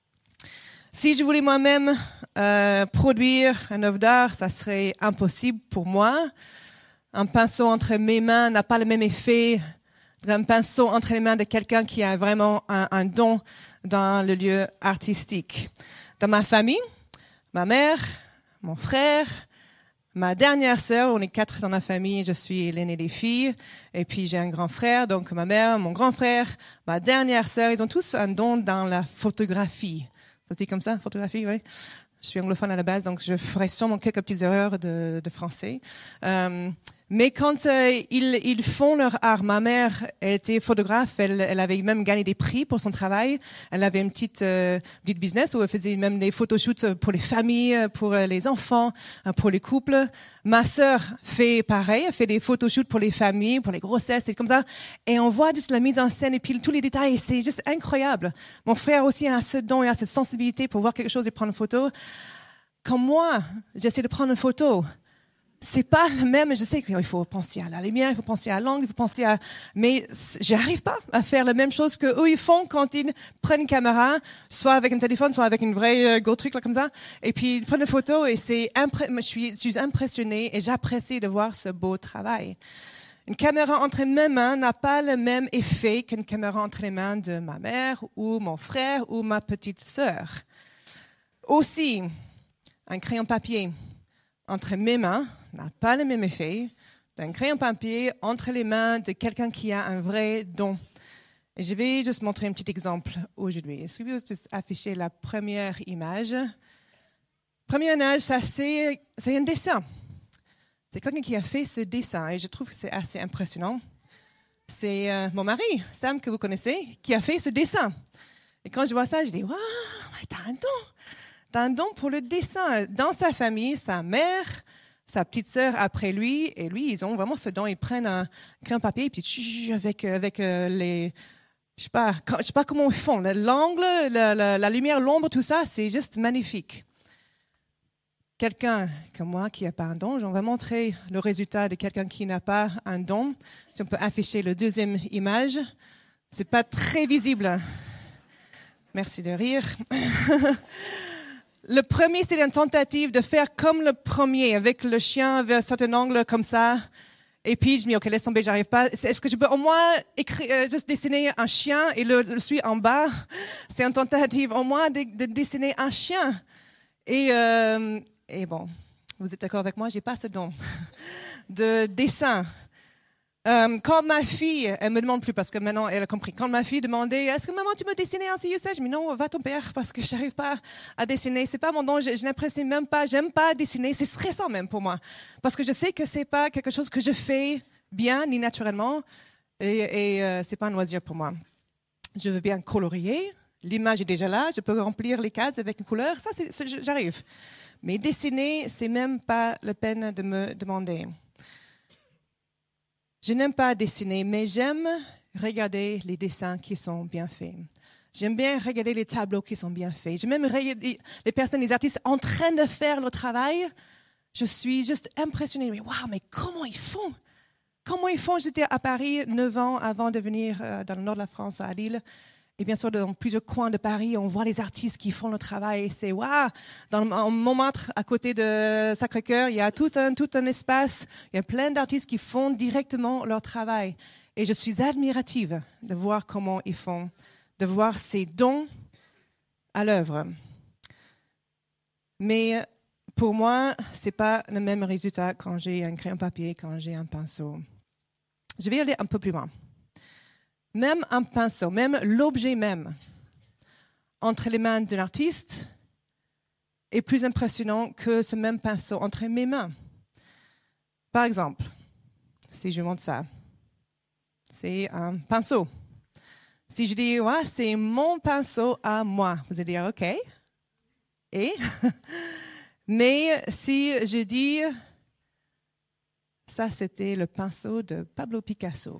Si je voulais moi-même euh, produire une œuvre d'art, ça serait impossible pour moi. Un pinceau entre mes mains n'a pas le même effet d'un pinceau entre les mains de quelqu'un qui a vraiment un, un don dans le lieu artistique. Dans ma famille, ma mère, mon frère, ma dernière sœur, on est quatre dans la famille, je suis l'aînée des filles, et puis j'ai un grand frère, donc ma mère, mon grand frère, ma dernière sœur, ils ont tous un don dans la photographie. Ça se dit comme ça, photographie, oui. Je suis anglophone à la base, donc je ferai sûrement quelques petites erreurs de, de français. Euh, mais quand euh, ils, ils font leur art, ma mère elle était photographe, elle, elle avait même gagné des prix pour son travail. Elle avait une petite, euh, petite business où elle faisait même des photoshoots pour les familles, pour les enfants, pour les couples. Ma sœur fait pareil, elle fait des photoshoots pour les familles, pour les grossesses, et comme ça. Et on voit juste la mise en scène et puis tous les détails, et c'est juste incroyable. Mon frère aussi a ce don et a cette sensibilité pour voir quelque chose et prendre une photo. Quand moi, j'essaie de prendre une photo, c'est pas le même. Je sais qu'il faut penser à la lumière, il faut penser à l'angle, il faut penser à, mais j'arrive pas à faire la même chose que eux ils font quand ils prennent une caméra, soit avec un téléphone, soit avec une vraie euh, gros truc là comme ça, et puis ils prennent une photo et c'est impré- je suis, je suis impressionnée et j'apprécie de voir ce beau travail. Une caméra entre mes mains n'a pas le même effet qu'une caméra entre les mains de ma mère ou mon frère ou ma petite sœur. Aussi, un crayon papier entre mes mains n'a pas le même effet d'un crayon papier entre les mains de quelqu'un qui a un vrai don. Et je vais juste montrer un petit exemple aujourd'hui. Est-ce que vous pouvez juste afficher la première image? Première image, ça c'est, c'est un dessin. C'est quelqu'un qui a fait ce dessin et je trouve que c'est assez impressionnant. C'est euh, mon mari, Sam, que vous connaissez, qui a fait ce dessin. Et quand je vois ça, je dis, waouh, t'as un don. T'as un don pour le dessin. Dans sa famille, sa mère, sa petite sœur après lui, et lui, ils ont vraiment ce don. Ils prennent un crayon papier et puis avec avec euh, les, je sais pas, je sais pas comment ils font. L'angle, la, la, la lumière, l'ombre, tout ça, c'est juste magnifique. Quelqu'un comme moi qui n'a pas un don, on va montrer le résultat de quelqu'un qui n'a pas un don. Si on peut afficher la deuxième image, c'est pas très visible. Merci de rire. Le premier, c'est une tentative de faire comme le premier, avec le chien vers un certain angle comme ça. Et puis, je me dis, OK, laisse tomber, j'arrive pas. Est-ce que je peux au moins écrire, euh, juste dessiner un chien et le, le suivre en bas? C'est une tentative au moins de, de dessiner un chien. Et, euh, et bon, vous êtes d'accord avec moi, j'ai pas ce don de dessin. Euh, quand ma fille, elle me demande plus parce que maintenant elle a compris. Quand ma fille demandait, est-ce que maman tu me dessiner un ci ou ça, je me dis non, va ton père parce que j'arrive pas à dessiner. C'est pas mon don, je, je n'apprécie même pas, j'aime pas dessiner. C'est stressant même pour moi parce que je sais que c'est pas quelque chose que je fais bien ni naturellement et, et euh, c'est pas un loisir pour moi. Je veux bien colorier, l'image est déjà là, je peux remplir les cases avec une couleur, ça c'est, c'est, j'arrive. Mais dessiner, c'est même pas la peine de me demander. Je n'aime pas dessiner, mais j'aime regarder les dessins qui sont bien faits. J'aime bien regarder les tableaux qui sont bien faits. J'aime même regarder les personnes, les artistes en train de faire leur travail. Je suis juste impressionnée. Mais waouh, mais comment ils font? Comment ils font? J'étais à Paris neuf ans avant de venir euh, dans le nord de la France, à Lille. Et bien sûr, dans plusieurs coins de Paris, on voit les artistes qui font le travail. Et c'est waouh! Dans le, en Montmartre, à côté de Sacré-Cœur, il y a tout un, tout un espace. Il y a plein d'artistes qui font directement leur travail. Et je suis admirative de voir comment ils font, de voir ces dons à l'œuvre. Mais pour moi, ce n'est pas le même résultat quand j'ai un crayon papier, quand j'ai un pinceau. Je vais aller un peu plus loin. Même un pinceau, même l'objet même, entre les mains d'un artiste, est plus impressionnant que ce même pinceau entre mes mains. Par exemple, si je montre ça, c'est un pinceau. Si je dis, ouais, c'est mon pinceau à moi, vous allez dire, OK. Et, mais si je dis, ça c'était le pinceau de Pablo Picasso.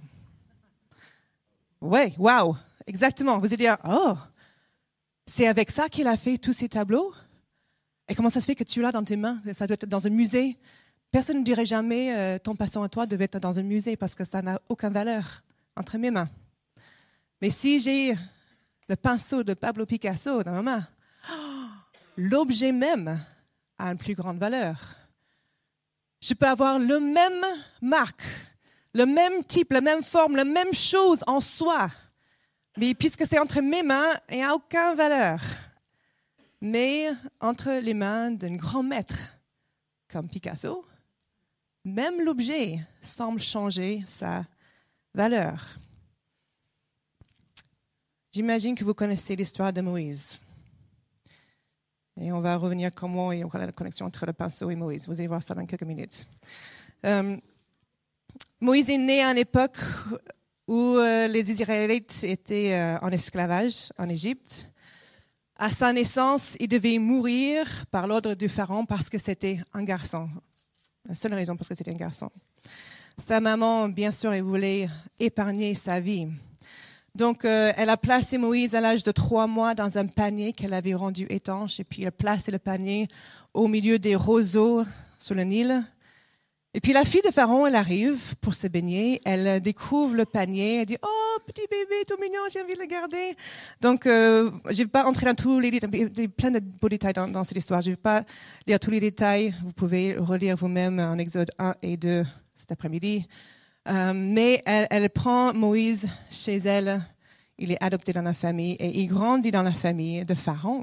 Oui, wow, exactement. Vous allez dire, oh, c'est avec ça qu'il a fait tous ces tableaux? Et comment ça se fait que tu l'as dans tes mains? Ça doit être dans un musée. Personne ne dirait jamais, euh, ton pinceau à toi devait être dans un musée parce que ça n'a aucune valeur entre mes mains. Mais si j'ai le pinceau de Pablo Picasso dans ma main, oh, l'objet même a une plus grande valeur. Je peux avoir le même marque, le même type, la même forme, la même chose en soi. Mais puisque c'est entre mes mains, il n'y a aucune valeur. Mais entre les mains d'un grand maître comme Picasso, même l'objet semble changer sa valeur. J'imagine que vous connaissez l'histoire de Moïse. Et on va revenir comment il y aura la connexion entre le pinceau et Moïse. Vous allez voir ça dans quelques minutes. Euh, Moïse est né à une époque où euh, les Israélites étaient euh, en esclavage en Égypte. À sa naissance, il devait mourir par l'ordre du pharaon parce que c'était un garçon. La seule raison, parce que c'était un garçon. Sa maman, bien sûr, elle voulait épargner sa vie. Donc, euh, elle a placé Moïse à l'âge de trois mois dans un panier qu'elle avait rendu étanche. Et puis, elle a placé le panier au milieu des roseaux sur le Nil. Et puis, la fille de Pharaon, elle arrive pour se baigner. Elle découvre le panier. Elle dit, « Oh, petit bébé, tout mignon, j'ai envie de le garder. » Donc, euh, je ne vais pas entrer dans tous les détails. Il y a plein de beaux détails dans, dans cette histoire. Je ne vais pas lire tous les détails. Vous pouvez relire vous-même en Exode un et deux cet après-midi. Euh, mais elle, elle prend Moïse chez elle. Il est adopté dans la famille et il grandit dans la famille de Pharaon.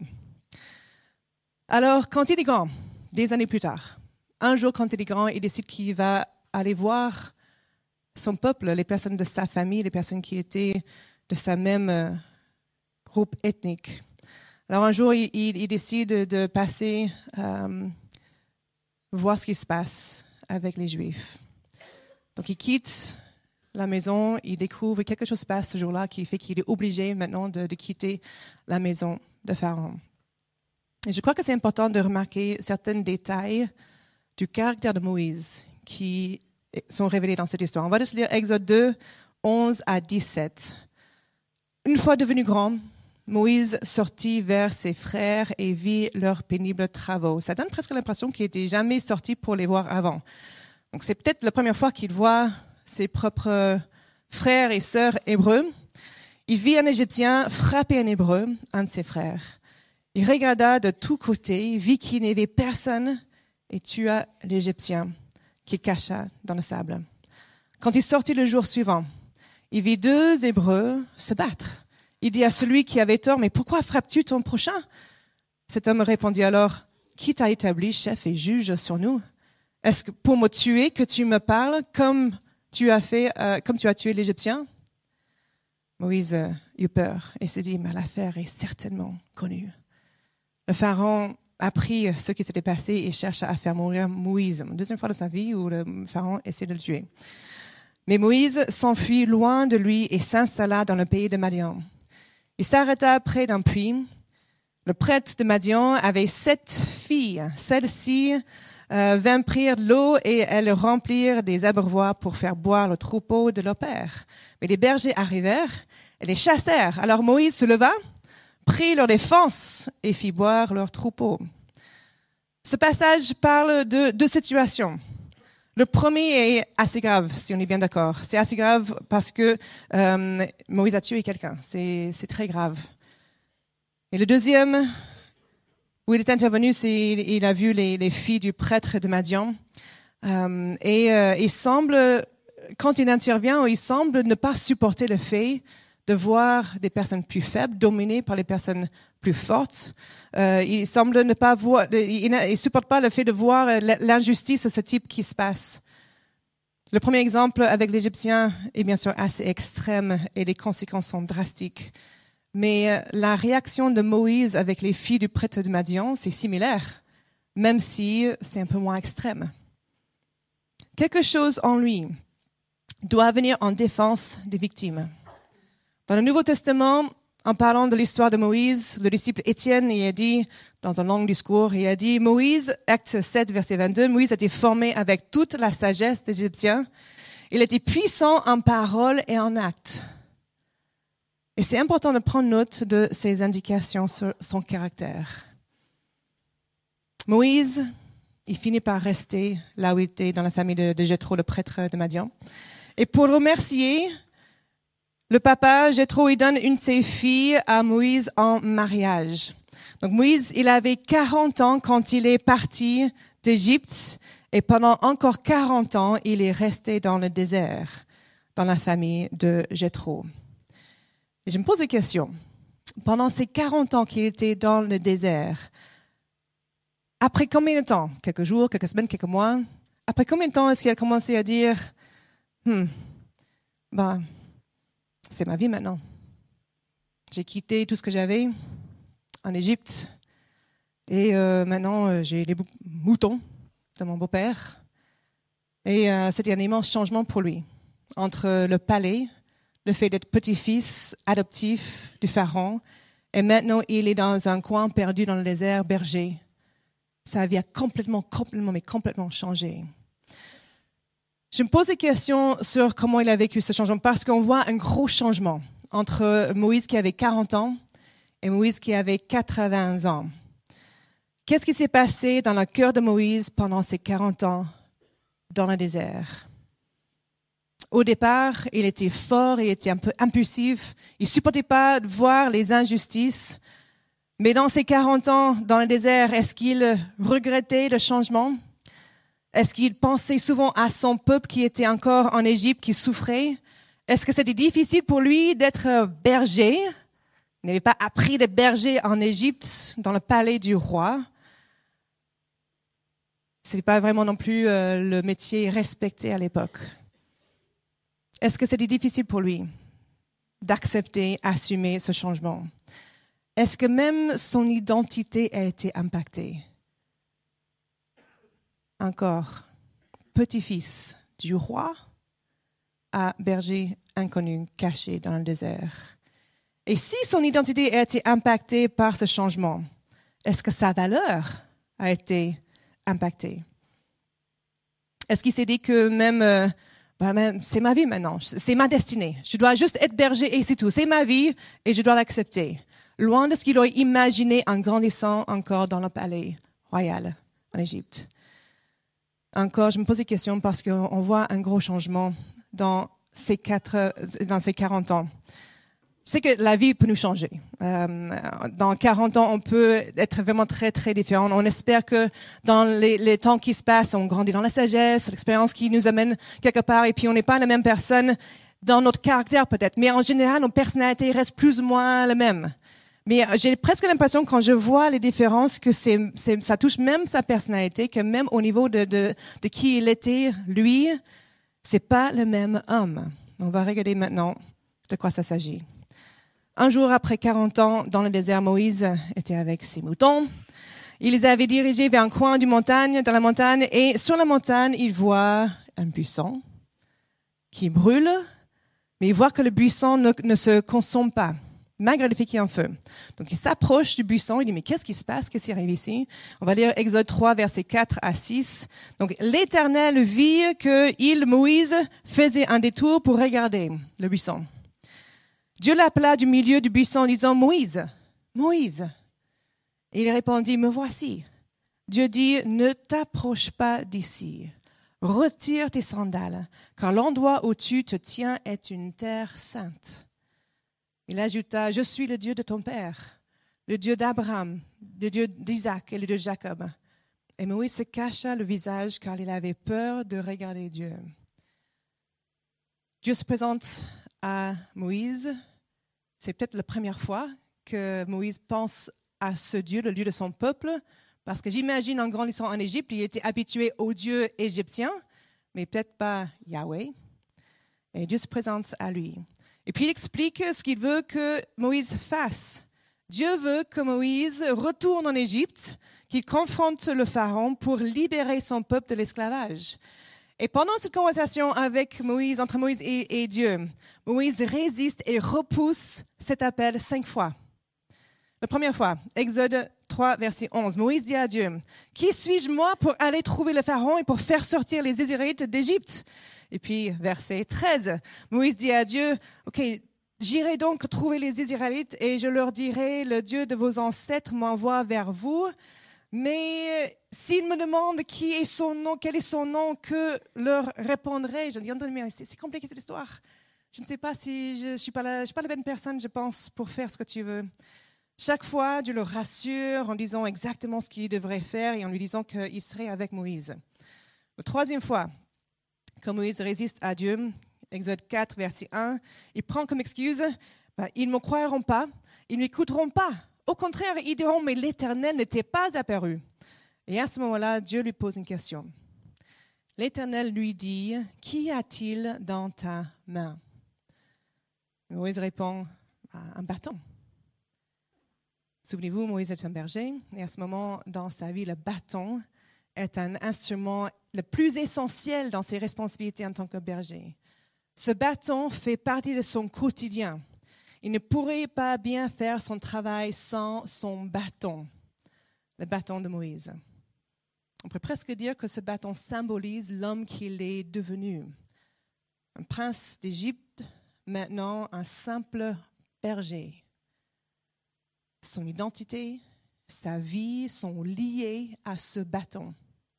Alors, quand il est grand, des années plus tard, un jour, quand il est grand, il décide qu'il va aller voir son peuple, les personnes de sa famille, les personnes qui étaient de sa même euh, groupe ethnique. Alors, un jour, il, il, il décide de passer euh, voir ce qui se passe avec les Juifs. Donc, il quitte la maison, il découvre quelque chose se passe ce jour-là qui fait qu'il est obligé maintenant de, de quitter la maison de Pharaon. Et je crois que c'est important de remarquer certains détails du caractère de Moïse qui sont révélés dans cette histoire. On va juste lire Exode deux, onze à dix-sept. Une fois devenu grand, Moïse sortit vers ses frères et vit leurs pénibles travaux. Ça donne presque l'impression qu'il n'était jamais sorti pour les voir avant. Donc c'est peut-être la première fois qu'il voit ses propres frères et sœurs hébreux. Il vit un Égyptien frapper un Hébreu, un de ses frères. Il regarda de tous côtés, vit qu'il n'y avait personne et tua l'Égyptien qu'il cacha dans le sable. Quand il sortit le jour suivant, il vit deux Hébreux se battre. Il dit à celui qui avait tort, « Mais pourquoi frappes-tu ton prochain ?» Cet homme répondit alors, « Qui t'a établi chef et juge sur nous? Est-ce que pour me tuer que tu me parles comme tu as fait, euh, comme tu as tué l'Égyptien? » Moïse euh, eut peur et se dit, « Mais l'affaire est certainement connue. » Le Pharaon apprit ce qui s'était passé et chercha à faire mourir Moïse. Deuxième fois de sa vie où le Pharaon essaie de le tuer. Mais Moïse s'enfuit loin de lui et s'installa dans le pays de Madian. Il s'arrêta près d'un puits. Le prêtre de Madian avait sept filles. Celles-ci euh, vinrent prendre de l'eau et elles remplirent des abreuvoirs pour faire boire le troupeau de leur père. Mais les bergers arrivèrent et les chassèrent. Alors Moïse se leva, prit leur défense et fit boire leur troupeau. Ce passage parle de deux situations. Le premier est assez grave, si on est bien d'accord. C'est assez grave parce que euh, Moïse a tué quelqu'un. C'est, c'est très grave. Et le deuxième, où il est intervenu, c'est il a vu les, les filles du prêtre de Madian. Euh, et euh, il semble, quand il intervient, il semble ne pas supporter le fait de voir des personnes plus faibles dominées par les personnes plus fortes. Euh, il semble ne pas voir, il ne supporte pas le fait de voir l'injustice de ce type qui se passe. Le premier exemple avec l'Égyptien est bien sûr assez extrême et les conséquences sont drastiques. Mais la réaction de Moïse avec les filles du prêtre de Madian, c'est similaire, même si c'est un peu moins extrême. Quelque chose en lui doit venir en défense des victimes. Dans le Nouveau Testament, en parlant de l'histoire de Moïse, le disciple Étienne il a dit, dans un long discours, il a dit, Moïse, acte sept, verset vingt-deux, Moïse a été formé avec toute la sagesse des Égyptiens. Il était puissant en parole et en actes. Et c'est important de prendre note de ces indications sur son caractère. Moïse, il finit par rester là où il était dans la famille de, de Jéthro, le prêtre de Madian. Et pour le remercier, le papa, Jéthro, il donne une de ses filles à Moïse en mariage. Donc Moïse, il avait quarante ans quand il est parti d'Égypte et pendant encore quarante ans, il est resté dans le désert, dans la famille de Jéthro. Et je me pose des questions. Pendant ces quarante ans qu'il était dans le désert, après combien de temps, quelques jours, quelques semaines, quelques mois, après combien de temps est-ce qu'il a commencé à dire hmm, ben, c'est ma vie maintenant. J'ai quitté tout ce que j'avais en Égypte et euh, maintenant euh, j'ai les moutons de mon beau-père. Et euh, c'était un immense changement pour lui entre le palais, le fait d'être petit-fils adoptif du pharaon, et maintenant il est dans un coin perdu dans le désert, berger. Sa vie a complètement, complètement, mais complètement changé. Je me pose des questions sur comment il a vécu ce changement, parce qu'on voit un gros changement entre Moïse qui avait quarante ans et Moïse qui avait quatre-vingts ans. Qu'est-ce qui s'est passé dans le cœur de Moïse pendant ces quarante ans dans le désert? Au départ, il était fort, il était un peu impulsif, il ne supportait pas de voir les injustices. Mais dans ces quarante ans dans le désert, est-ce qu'il regrettait le changement? Est-ce qu'il pensait souvent à son peuple qui était encore en Égypte, qui souffrait? Est-ce que c'était difficile pour lui d'être berger? Il n'avait pas appris d'être berger en Égypte, dans le palais du roi. Ce n'était pas vraiment non plus euh, le métier respecté à l'époque. Est-ce que c'était difficile pour lui d'accepter, assumer ce changement? Est-ce que même son identité a été impactée? Encore, petit-fils du roi à berger inconnu caché dans le désert. Et si son identité a été impactée par ce changement, est-ce que sa valeur a été impactée? Est-ce qu'il s'est dit que même, euh, bah, même c'est ma vie maintenant, c'est ma destinée, je dois juste être berger et c'est tout, c'est ma vie et je dois l'accepter. Loin de ce qu'il aurait imaginé en grandissant encore dans le palais royal en Égypte. Encore, je me pose des questions parce qu'on voit un gros changement dans ces, quatre, dans ces quarante ans. Je sais que la vie peut nous changer. Euh, dans quarante ans, on peut être vraiment très, très différent. On espère que dans les, les temps qui se passent, on grandit dans la sagesse, l'expérience qui nous amène quelque part, et puis on n'est pas la même personne dans notre caractère peut-être. Mais en général, nos personnalités restent plus ou moins les mêmes. Mais j'ai presque l'impression, quand je vois les différences, que c'est, c'est, ça touche même sa personnalité, que même au niveau de, de, de qui il était, lui, c'est pas le même homme. On va regarder maintenant de quoi ça s'agit. Un jour après quarante ans, dans le désert, Moïse était avec ses moutons. Il les avait dirigés vers un coin du montagne, dans la montagne, et sur la montagne, il voit un buisson qui brûle, mais il voit que le buisson ne, ne se consomme pas, malgré le fait qu'il y a un feu. Donc, il s'approche du buisson, il dit, mais qu'est-ce qui se passe? Qu'est-ce qui arrive ici? On va lire Exode trois, versets quatre à six. Donc, l'Éternel vit que il, Moïse, faisait un détour pour regarder le buisson. Dieu l'appela du milieu du buisson en disant, Moïse, Moïse. Il répondit, me voici. Dieu dit, ne t'approche pas d'ici. Retire tes sandales, car l'endroit où tu te tiens est une terre sainte. Il ajouta, je suis le Dieu de ton père, le Dieu d'Abraham, le Dieu d'Isaac et le Dieu de Jacob. Et Moïse se cacha le visage car il avait peur de regarder Dieu. Dieu se présente à Moïse. C'est peut-être la première fois que Moïse pense à ce Dieu, le Dieu de son peuple, parce que j'imagine en grandissant en Égypte, il était habitué aux dieux égyptiens, mais peut-être pas Yahweh. Et Dieu se présente à lui. Et puis il explique ce qu'il veut que Moïse fasse. Dieu veut que Moïse retourne en Égypte, qu'il confronte le Pharaon pour libérer son peuple de l'esclavage. Et pendant cette conversation avec Moïse, entre Moïse et, et Dieu, Moïse résiste et repousse cet appel cinq fois. La première fois, Exode trois, verset onze, Moïse dit à Dieu, « Qui suis-je moi pour aller trouver le Pharaon et pour faire sortir les Israélites d'Égypte ?» Et puis, verset treize, Moïse dit à Dieu, « Ok, j'irai donc trouver les Israélites et je leur dirai, le Dieu de vos ancêtres m'envoie vers vous. Mais s'ils me demandent qui est son nom, quel est son nom, que leur répondrai-je ?» Je dis, mais c'est, c'est compliqué cette histoire. Je ne sais pas si je ne suis pas la, je suis pas la bonne personne, je pense, pour faire ce que tu veux. Chaque fois, Dieu le rassure en disant exactement ce qu'il devrait faire et en lui disant qu'il serait avec Moïse. La troisième fois, quand Moïse résiste à Dieu, Exode quatre, verset un, il prend comme excuse, ben, ils ne me croiront pas, ils ne m'écouteront pas. Au contraire, ils diront, mais l'Éternel n'était pas apparu. Et à ce moment-là, Dieu lui pose une question. L'Éternel lui dit, qui a-t-il dans ta main? Moïse répond, un bâton. Souvenez-vous, Moïse est un berger, et à ce moment dans sa vie, le bâton est un instrument le plus essentiel dans ses responsabilités en tant que berger. Ce bâton fait partie de son quotidien. Il ne pourrait pas bien faire son travail sans son bâton, le bâton de Moïse. On peut presque dire que ce bâton symbolise l'homme qu'il est devenu. Un prince d'Égypte, maintenant un simple berger. Son identité, sa vie sont liées à ce bâton.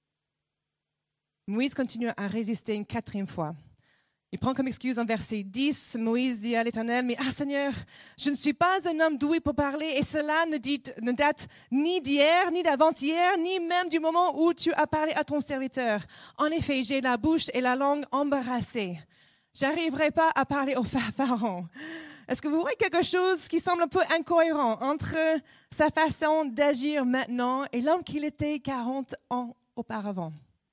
Moïse continue à résister une quatrième fois. Il prend comme excuse en verset dix, Moïse dit à l'Éternel, « Mais ah Seigneur, je ne suis pas un homme doué pour parler et cela ne, dit, ne date ni d'hier, ni d'avant-hier, ni même du moment où tu as parlé à ton serviteur. En effet, j'ai la bouche et la langue embarrassées. Je n'arriverai pas à parler au Pharaon. » Est-ce que vous voyez quelque chose qui semble un peu incohérent entre sa façon d'agir maintenant et l'homme qu'il était quarante ans auparavant?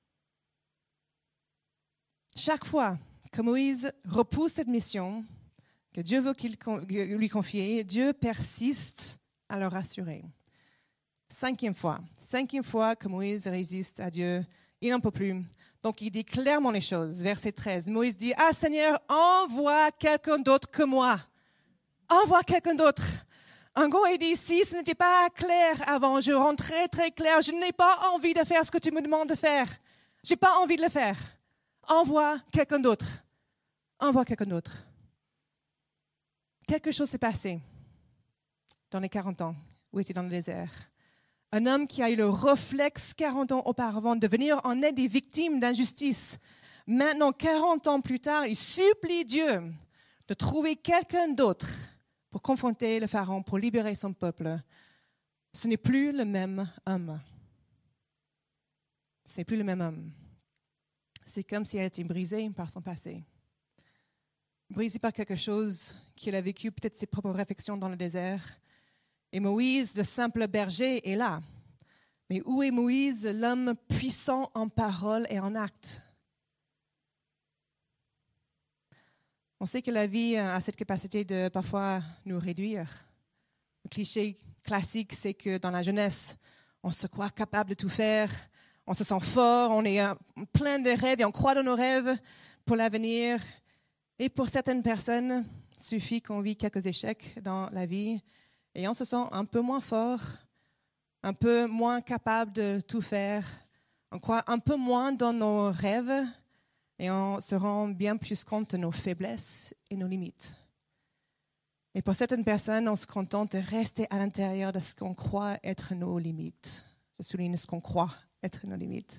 Chaque fois que Moïse repousse cette mission, que Dieu veut qu'il lui confie, Dieu persiste à le rassurer. Cinquième fois, cinquième fois que Moïse résiste à Dieu, il n'en peut plus. Donc il dit clairement les choses. Verset treize, Moïse dit, « Ah Seigneur, envoie quelqu'un d'autre que moi. Envoie quelqu'un d'autre. » En gros, il dit, si ce n'était pas clair avant, je rends très très clair, je n'ai pas envie de faire ce que tu me demandes de faire. Je n'ai pas envie de le faire. Envoie quelqu'un d'autre. Envoie quelqu'un d'autre. Quelque chose s'est passé dans les quarante ans où il était dans le désert. Un homme qui a eu le réflexe quarante ans auparavant de venir en aide des victimes d'injustice. Maintenant, quarante ans plus tard, il supplie Dieu de trouver quelqu'un d'autre pour confronter le Pharaon, pour libérer son peuple. Ce n'est plus le même homme. Ce n'est plus le même homme. C'est comme si elle était brisée par son passé. Brisée par quelque chose qu'il a vécu, peut-être ses propres réflexions dans le désert. Et Moïse, le simple berger, est là. Mais où est Moïse, l'homme puissant en parole et en acte? On sait que la vie a cette capacité de parfois nous réduire. Le cliché classique, c'est que dans la jeunesse, on se croit capable de tout faire, on se sent fort, on est plein de rêves et on croit dans nos rêves pour l'avenir. Et pour certaines personnes, il suffit qu'on vit quelques échecs dans la vie et on se sent un peu moins fort, un peu moins capable de tout faire. On croit un peu moins dans nos rêves et on se rend bien plus compte de nos faiblesses et nos limites. Et pour certaines personnes, on se contente de rester à l'intérieur de ce qu'on croit être nos limites. Je souligne ce qu'on croit être nos limites.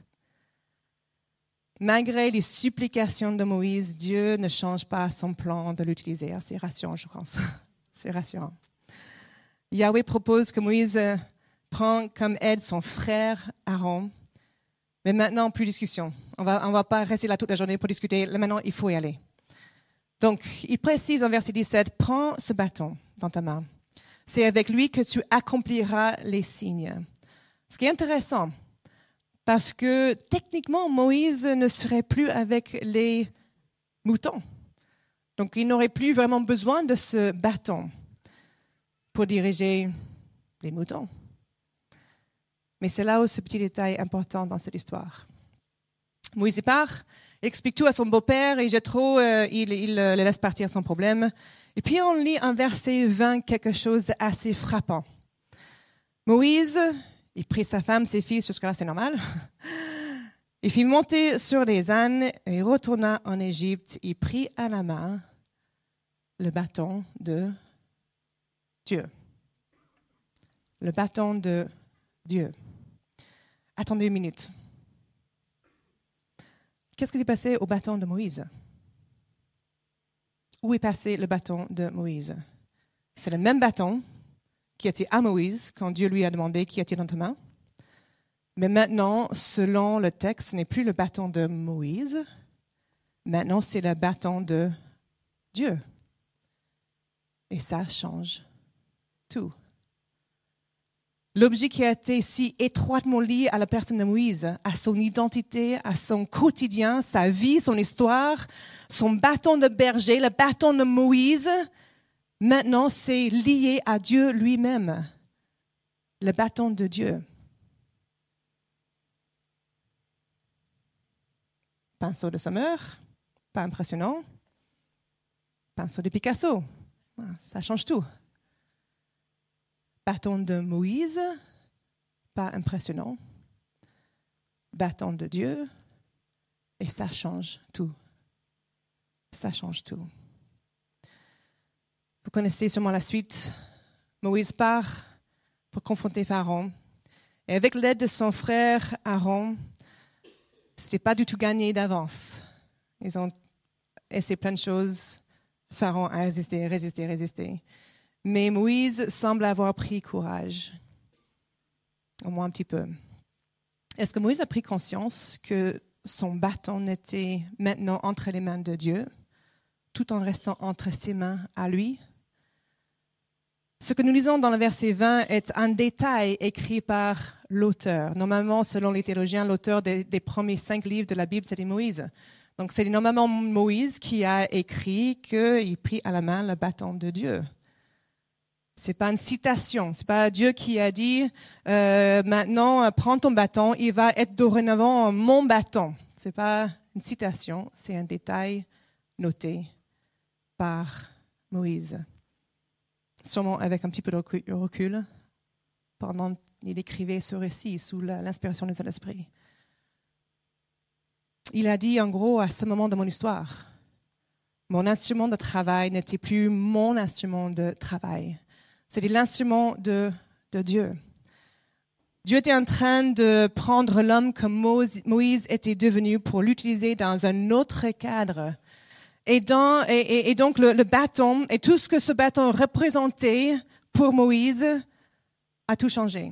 Malgré les supplications de Moïse, Dieu ne change pas son plan de l'utiliser. C'est rassurant, je pense. C'est rassurant. Yahweh propose que Moïse prend comme aide son frère Aaron. Mais maintenant, plus de discussion. On va, on va pas rester là toute la journée pour discuter. Là, maintenant, il faut y aller. Donc, il précise en verset dix-sept, « Prends ce bâton dans ta main. C'est avec lui que tu accompliras les signes. » Ce qui est intéressant, parce que techniquement, Moïse ne serait plus avec les moutons. Donc, il n'aurait plus vraiment besoin de ce bâton pour diriger les moutons. Mais c'est là où ce petit détail est important dans cette histoire. Moïse part, il explique tout à son beau-père et Jéthro, euh, il, il le laisse partir sans problème. Et puis on lit en verset vingt quelque chose d'assez frappant. Moïse, il prit sa femme, ses fils, jusque-là c'est normal. Il fit monter sur les ânes et retourna en Égypte. Il prit à la main le bâton de Dieu. Le bâton de Dieu. Attendez une minute. Qu'est-ce qui s'est passé au bâton de Moïse? Où est passé le bâton de Moïse? C'est le même bâton qui était à Moïse quand Dieu lui a demandé qui était dans ta main. Mais maintenant, selon le texte, ce n'est plus le bâton de Moïse. Maintenant, c'est le bâton de Dieu. Et ça change tout. L'objet qui a été si étroitement lié à la personne de Moïse, à son identité, à son quotidien, sa vie, son histoire, son bâton de berger, le bâton de Moïse, maintenant c'est lié à Dieu lui-même, le bâton de Dieu. Pinceau de Sommer, pas impressionnant. Pinceau de Picasso, ça change tout. Bâton de Moïse, pas impressionnant. Bâton de Dieu, et ça change tout. Ça change tout. Vous connaissez sûrement la suite. Moïse part pour confronter Pharaon. Et avec l'aide de son frère Aaron, ce n'était pas du tout gagné d'avance. Ils ont essayé plein de choses. Pharaon a résisté, résisté, résisté. Mais Moïse semble avoir pris courage, au moins un petit peu. Est-ce que Moïse a pris conscience que son bâton était maintenant entre les mains de Dieu, tout en restant entre ses mains à lui? Ce que nous lisons dans le verset vingt est un détail écrit par l'auteur. Normalement, selon les théologiens, l'auteur des, des premiers cinq livres de la Bible, c'était Moïse. Donc, c'est normalement Moïse qui a écrit qu'il prit à la main le bâton de Dieu. C'est pas une citation, c'est pas Dieu qui a dit euh, maintenant prends ton bâton, il va être dorénavant mon bâton. C'est pas une citation, c'est un détail noté par Moïse. Sûrement avec un petit peu de recul pendant qu'il écrivait ce récit sous l'inspiration du Saint-Esprit. Il a dit en gros à ce moment de mon histoire, mon instrument de travail n'était plus mon instrument de travail. C'était l'instrument de, de Dieu. Dieu était en train de prendre l'homme comme Moïse était devenu pour l'utiliser dans un autre cadre. Et, dans, et, et, et donc le, le bâton et tout ce que ce bâton représentait pour Moïse a tout changé.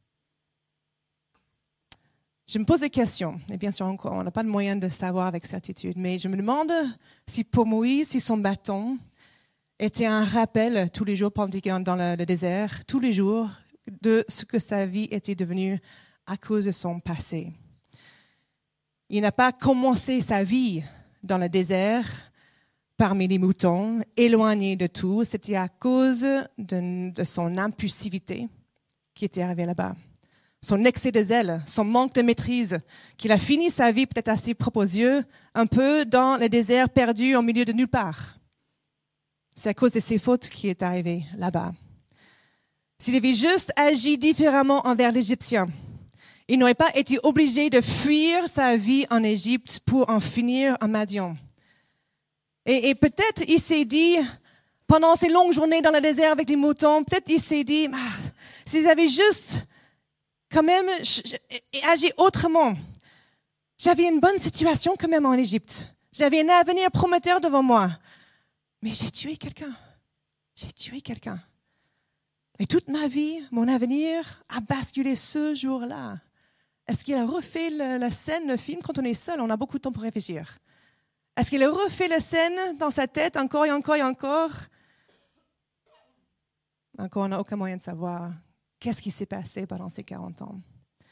Je me pose des questions, et bien sûr encore, on n'a pas de moyen de savoir avec certitude, mais je me demande si pour Moïse, si son bâton était un rappel tous les jours pendant qu'il était dans le, le désert, tous les jours, de ce que sa vie était devenue à cause de son passé. Il n'a pas commencé sa vie dans le désert, parmi les moutons, éloigné de tout. C'était à cause de, de son impulsivité qui était arrivé là-bas. Son excès de zèle, son manque de maîtrise, qu'il a fini sa vie peut-être à ses propres yeux, un peu dans le désert perdu au milieu de nulle part. C'est à cause de ses fautes qu'il est arrivé là-bas. S'il avait juste agi différemment envers l'Égyptien, il n'aurait pas été obligé de fuir sa vie en Égypte pour en finir en Madian. Et, et peut-être il s'est dit, pendant ces longues journées dans le désert avec les moutons, peut-être il s'est dit, ah, s'ils avaient juste quand même agi autrement. J'avais une bonne situation quand même en Égypte. J'avais un avenir prometteur devant moi. Mais j'ai tué quelqu'un. J'ai tué quelqu'un. Et toute ma vie, mon avenir a basculé ce jour-là. Est-ce qu'il a refait le, la scène, le film, quand on est seul, on a beaucoup de temps pour réfléchir. Est-ce qu'il a refait la scène dans sa tête encore et encore et encore? Encore, on n'a aucun moyen de savoir qu'est-ce qui s'est passé pendant ces quarante ans.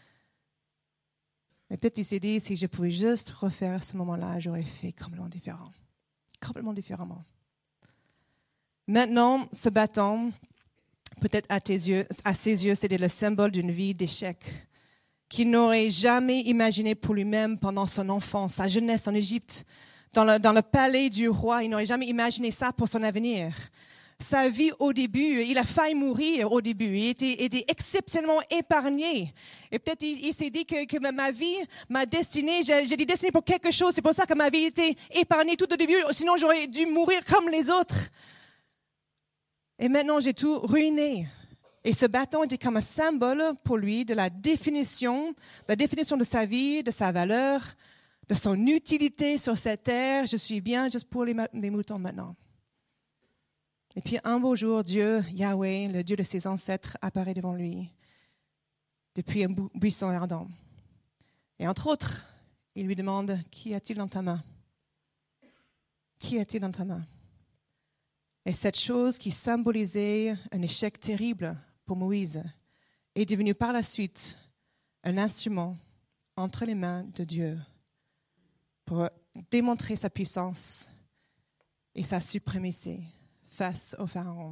Mais peut-être il s'est dit, si je pouvais juste refaire ce moment-là, j'aurais fait complètement différent. Complètement différemment. Maintenant, ce bâton, peut-être à tes yeux, à ses yeux, c'était le symbole d'une vie d'échec qu'il n'aurait jamais imaginé pour lui-même pendant son enfance, sa jeunesse en Égypte, dans le, dans le palais du roi. Il n'aurait jamais imaginé ça pour son avenir. Sa vie au début, il a failli mourir au début. Il était, était exceptionnellement épargné. Et peut-être il, il s'est dit que, que ma vie, ma destinée, j'ai, j'ai dit destinée pour quelque chose. C'est pour ça que ma vie était épargnée tout au début. Sinon, j'aurais dû mourir comme les autres. Et maintenant, j'ai tout ruiné. Et ce bâton était comme un symbole pour lui de la définition, la définition de sa vie, de sa valeur, de son utilité sur cette terre. Je suis bien juste pour les, les moutons maintenant. Et puis un beau jour, Dieu, Yahweh, le Dieu de ses ancêtres, apparaît devant lui depuis un buisson ardent. Et entre autres, il lui demande, « Qu'y a-t-il dans ta main? Qu'y a-t-il dans ta main ?» Et cette chose qui symbolisait un échec terrible pour Moïse est devenue par la suite un instrument entre les mains de Dieu pour démontrer sa puissance et sa suprématie face au Pharaon.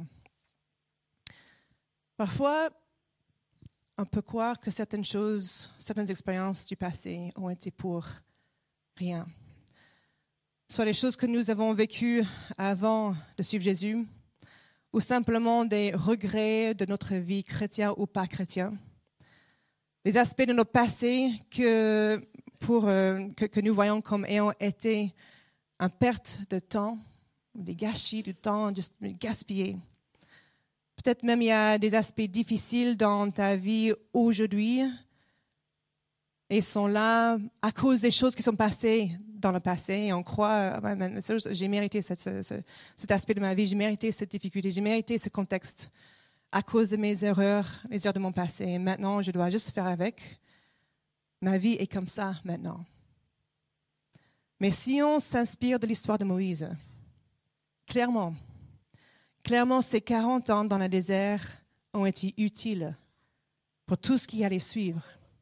Parfois, on peut croire que certaines choses, certaines expériences du passé ont été pour rien. Soit les choses que nous avons vécues avant de suivre Jésus, ou simplement des regrets de notre vie chrétienne ou pas chrétienne. Les aspects de notre passé que, pour, euh, que, que nous voyons comme ayant été une perte de temps, des gâchis de temps, juste gaspillé. Peut-être même il y a des aspects difficiles dans ta vie aujourd'hui et sont là à cause des choses qui sont passées dans le passé. Et on croit, ouais, j'ai mérité cette, ce, cet aspect de ma vie, j'ai mérité cette difficulté, j'ai mérité ce contexte à cause de mes erreurs, les erreurs de mon passé. Et maintenant, je dois juste faire avec. Ma vie est comme ça maintenant. Mais si on s'inspire de l'histoire de Moïse, Clairement, clairement, ces quarante ans dans le désert ont été utiles pour tout ce qui allait suivre.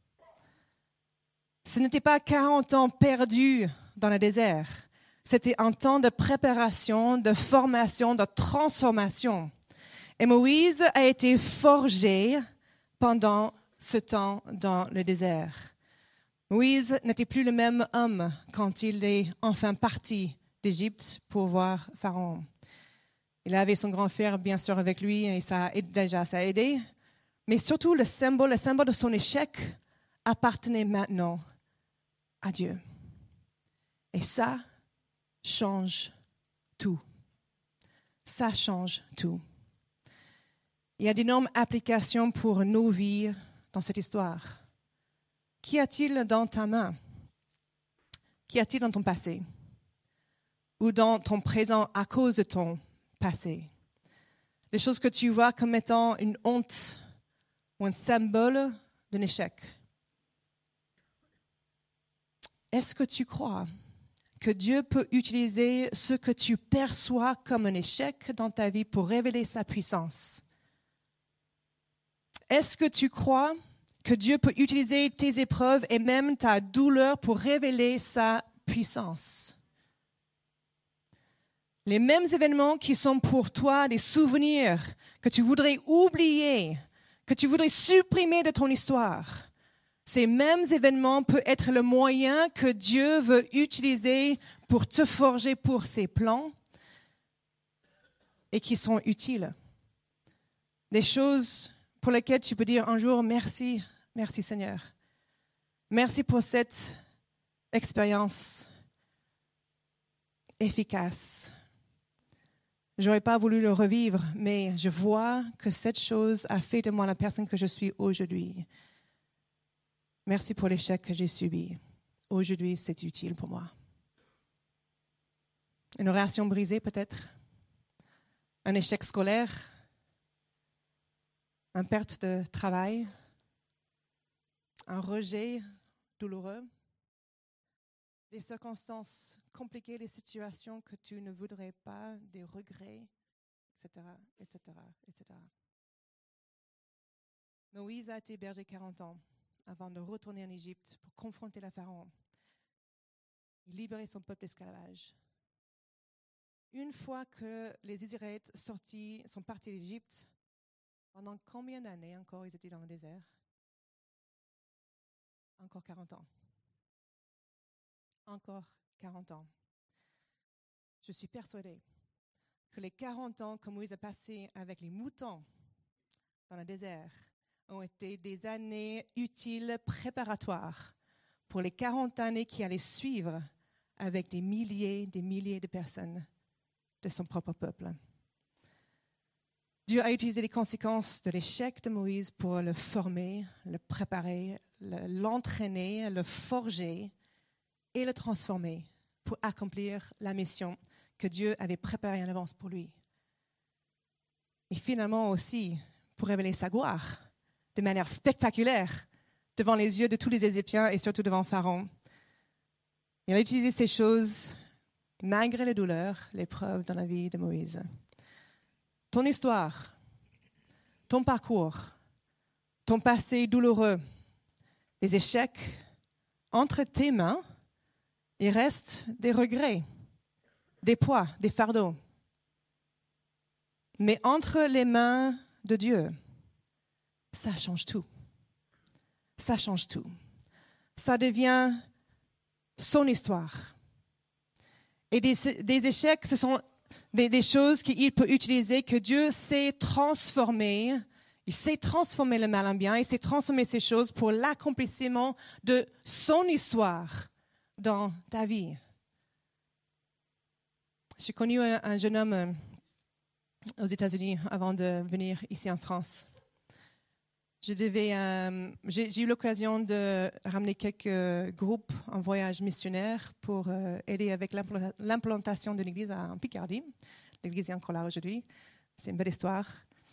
Ce n'était pas quarante ans perdus dans le désert. C'était un temps de préparation, de formation, de transformation. Et Moïse a été forgé pendant ce temps dans le désert. Moïse n'était plus le même homme quand il est enfin parti d'Égypte pour voir Pharaon. Il avait son grand frère, bien sûr, avec lui, et ça a déjà ça a aidé. Mais surtout, le symbole, le symbole de son échec appartenait maintenant à Dieu. Et ça change tout. Ça change tout. Il y a d'énormes applications pour nos vies dans cette histoire. Qu'y a-t-il dans ta main? Qu'y a-t-il dans ton passé? Ou dans ton présent à cause de ton passé? Les choses que tu vois comme étant une honte ou un symbole d'un échec. Est-ce que tu crois que Dieu peut utiliser ce que tu perçois comme un échec dans ta vie pour révéler sa puissance? Est-ce que tu crois que Dieu peut utiliser tes épreuves et même ta douleur pour révéler sa puissance? Les mêmes événements qui sont pour toi des souvenirs que tu voudrais oublier, que tu voudrais supprimer de ton histoire, ces mêmes événements peuvent être le moyen que Dieu veut utiliser pour te forger pour ses plans et qui sont utiles. Des choses pour lesquelles tu peux dire un jour merci, merci Seigneur. Merci pour cette expérience efficace. J'aurais pas voulu le revivre, mais je vois que cette chose a fait de moi la personne que je suis aujourd'hui. Merci pour l'échec que j'ai subi. Aujourd'hui, c'est utile pour moi. Une relation brisée peut-être, un échec scolaire, une perte de travail, un rejet douloureux, des circonstances compliquées, des situations que tu ne voudrais pas, des regrets, et cetera, et cetera, et cetera. Moïse a été berger quarante ans avant de retourner en Égypte pour confronter le pharaon et libérer son peuple d'esclavage. Une fois que les Israélites sortis, sont partis d'Égypte, pendant combien d'années encore ils étaient dans le désert? Encore quarante ans. Encore quarante ans. Je suis persuadée que les quarante ans que Moïse a passés avec les moutons dans le désert ont été des années utiles préparatoires pour les quarante années qui allaient suivre avec des milliers, des milliers de personnes de son propre peuple. Dieu a utilisé les conséquences de l'échec de Moïse pour le former, le préparer, le, l'entraîner, le forger et le transformer pour accomplir la mission que Dieu avait préparée en avance pour lui. Et finalement aussi pour révéler sa gloire de manière spectaculaire devant les yeux de tous les Égyptiens et surtout devant Pharaon. Il a utilisé ces choses malgré les douleurs, l'épreuve dans la vie de Moïse. Ton histoire, ton parcours, ton passé douloureux, les échecs, entre tes mains, il reste des regrets, des poids, des fardeaux. Mais entre les mains de Dieu, ça change tout. Ça change tout. Ça devient son histoire. Et des, des échecs, ce sont des, des choses qu'il peut utiliser, que Dieu sait transformer. Il sait transformer le mal en bien. Il sait transformer ces choses pour l'accomplissement de son histoire dans ta vie. J'ai connu un, un jeune homme euh, aux États-Unis avant de venir ici en France. Je devais, euh, j'ai, j'ai eu l'occasion de ramener quelques groupes en voyage missionnaire pour euh, aider avec l'impl- l'implantation de l'église en Picardie. L'église est encore là aujourd'hui. C'est une belle histoire.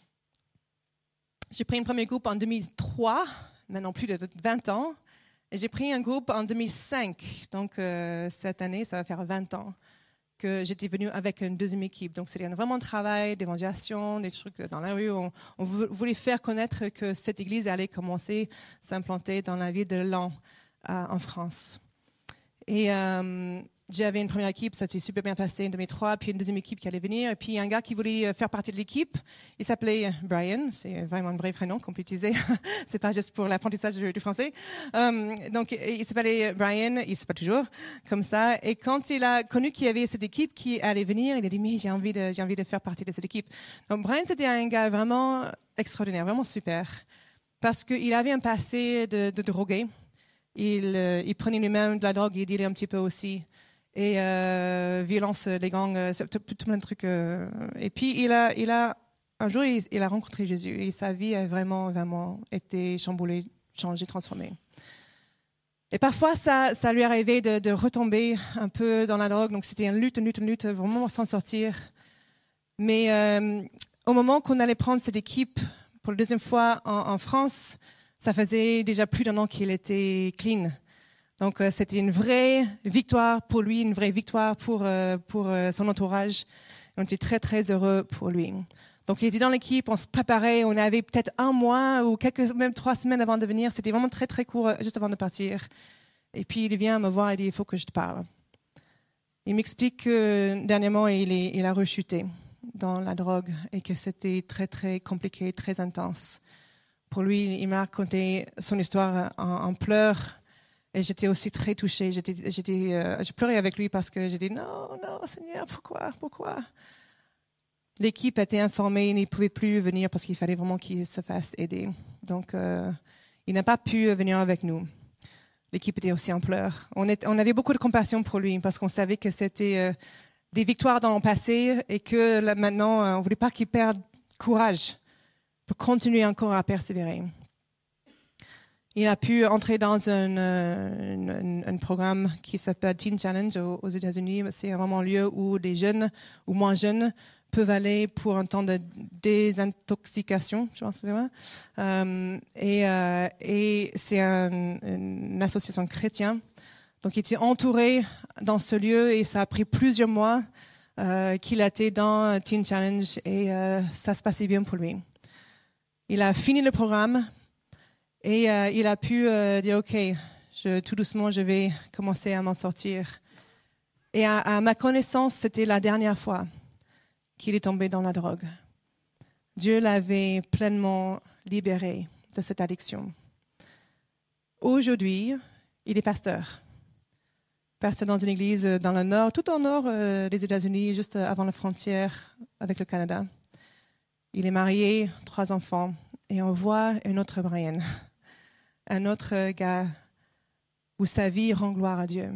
J'ai pris un premier groupe en deux mille trois, maintenant plus de vingt ans. Et j'ai pris un groupe en deux mille cinq. Donc euh, cette année, ça va faire vingt ans que j'étais venue avec une deuxième équipe. Donc, c'était vraiment un travail d'évangélisation, des trucs dans la rue. On, on voulait faire connaître que cette église allait commencer à s'implanter dans la ville de Laon, euh, en France. Et euh, j'avais une première équipe, ça s'est super bien passé en deux mille trois, puis une deuxième équipe qui allait venir, et puis un gars qui voulait faire partie de l'équipe, il s'appelait Brian, c'est vraiment un vrai prénom qu'on peut utiliser, c'est pas juste pour l'apprentissage du, du français. Um, donc il s'appelait Brian, il s'appelle toujours comme ça, et quand il a connu qu'il y avait cette équipe qui allait venir, il a dit mais j'ai envie de, j'ai envie de faire partie de cette équipe. Donc Brian c'était un gars vraiment extraordinaire, vraiment super, parce qu'il avait un passé de, de drogué. Il, euh, il prenait lui-même de la drogue, il dealait un petit peu aussi. Et euh, violence, les gangs, euh, tout, tout plein de trucs. Euh. Et puis, il a, il a, un jour, il, il a rencontré Jésus. Et sa vie a vraiment, vraiment été chamboulée, changée, transformée. Et parfois, ça, ça lui arrivait de, de retomber un peu dans la drogue. Donc, c'était une lutte, une lutte, une lutte, vraiment s'en sortir. Mais euh, au moment qu'on allait prendre cette équipe pour la deuxième fois en, en France, ça faisait déjà plus d'un an qu'il était clean. Donc, euh, c'était une vraie victoire pour lui, une vraie victoire pour, euh, pour euh, son entourage. On était très, très heureux pour lui. Donc, il était dans l'équipe, on se préparait, on avait peut-être un mois ou quelques, même trois semaines avant de venir. C'était vraiment très, très court, juste avant de partir. Et puis, il vient me voir et dit, il faut que je te parle. Il m'explique que dernièrement, il, est, il a rechuté dans la drogue et que c'était très, très compliqué, très intense. Pour lui, il m'a raconté son histoire en, en pleurs. Et j'étais aussi très touchée. J'étais, j'étais, euh, je pleurais avec lui parce que j'ai dit non, non, Seigneur, pourquoi, pourquoi? L'équipe était informée, il ne pouvait plus venir parce qu'il fallait vraiment qu'il se fasse aider. Donc, euh, il n'a pas pu venir avec nous. L'équipe était aussi en pleurs. On, est, on avait beaucoup de compassion pour lui parce qu'on savait que c'était euh, des victoires dans le passé et que là, maintenant, on ne voulait pas qu'il perde courage pour continuer encore à persévérer. Il a pu entrer dans un, un, un, un programme qui s'appelle Teen Challenge aux, aux États-Unis. C'est vraiment un lieu où des jeunes ou moins jeunes peuvent aller pour un temps de désintoxication, je pense que c'est vrai. Euh, et, euh, et c'est un, une association chrétienne. Donc, il était entouré dans ce lieu et ça a pris plusieurs mois euh, qu'il était dans Teen Challenge et euh, ça se passait bien pour lui. Il a fini le programme. Et euh, il a pu euh, dire, OK, je, tout doucement, je vais commencer à m'en sortir. Et à, à ma connaissance, c'était la dernière fois qu'il est tombé dans la drogue. Dieu l'avait pleinement libéré de cette addiction. Aujourd'hui, il est pasteur. Pasteur dans une église dans le nord, tout au nord euh, des États-Unis, juste avant la frontière avec le Canada. Il est marié, trois enfants, et on voit un autre Brian. Un autre gars où sa vie rend gloire à Dieu.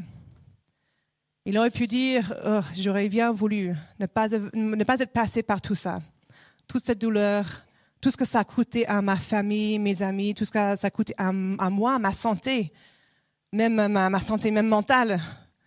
Il aurait pu dire, oh, j'aurais bien voulu ne pas, ne pas être passé par tout ça, toute cette douleur, tout ce que ça a coûté à ma famille, mes amis, tout ce que ça a coûté à, à moi, à ma santé, même ma, ma santé même mentale.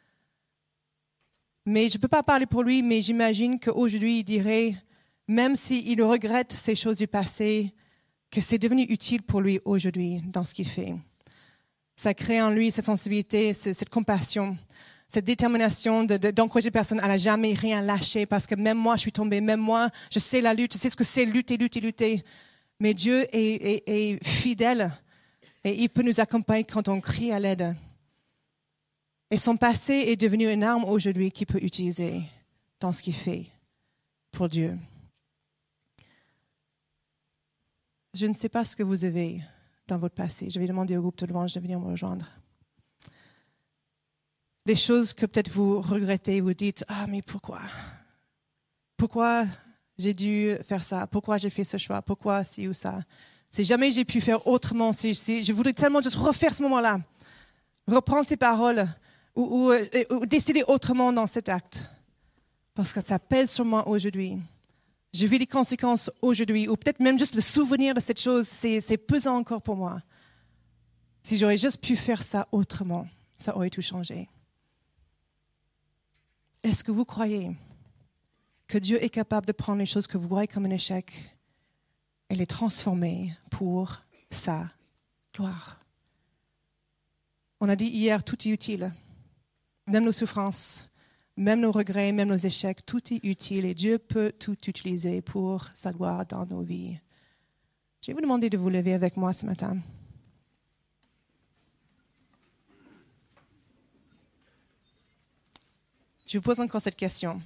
Mais je ne peux pas parler pour lui, mais j'imagine qu'aujourd'hui, il dirait, même s'il regrette ces choses du passé, que c'est devenu utile pour lui aujourd'hui dans ce qu'il fait. Ça crée en lui cette sensibilité, cette compassion, cette détermination de, de, d'encourager les personnes à ne jamais rien lâcher parce que même moi, je suis tombée, même moi, je sais la lutte, je sais ce que c'est lutter, lutter, lutter. Mais Dieu est, est, est fidèle et il peut nous accompagner quand on crie à l'aide. Et son passé est devenu une arme aujourd'hui qu'il peut utiliser dans ce qu'il fait pour Dieu. Je ne sais pas ce que vous avez dans votre passé. Je vais demander au groupe de louange de venir me rejoindre. Des choses que peut-être vous regrettez, vous dites « Ah, mais pourquoi? Pourquoi j'ai dû faire ça? Pourquoi j'ai fait ce choix? Pourquoi ci ou ça? Si jamais j'ai pu faire autrement, si, si, je voudrais tellement juste refaire ce moment-là, reprendre ces paroles ou, ou, ou décider autrement dans cet acte. Parce que ça pèse sur moi aujourd'hui. Je vis les conséquences aujourd'hui, ou peut-être même juste le souvenir de cette chose, c'est, c'est pesant encore pour moi. Si j'aurais juste pu faire ça autrement, ça aurait tout changé. Est-ce que vous croyez que Dieu est capable de prendre les choses que vous voyez comme un échec et les transformer pour sa gloire? On a dit hier, tout est utile, même nos souffrances. Même nos regrets, même nos échecs, tout est utile et Dieu peut tout utiliser pour sa gloire dans nos vies. Je vais vous demander de vous lever avec moi ce matin. Je vous pose encore cette question.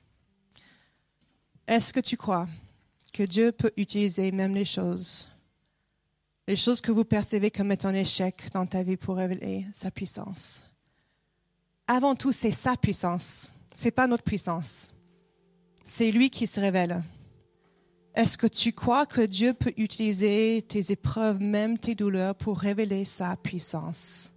Est-ce que tu crois que Dieu peut utiliser même les choses, les choses que vous percevez comme étant un échec dans ta vie pour révéler sa puissance? Avant tout, c'est sa puissance. Ce n'est pas notre puissance. C'est lui qui se révèle. Est-ce que tu crois que Dieu peut utiliser tes épreuves, même tes douleurs, pour révéler sa puissance?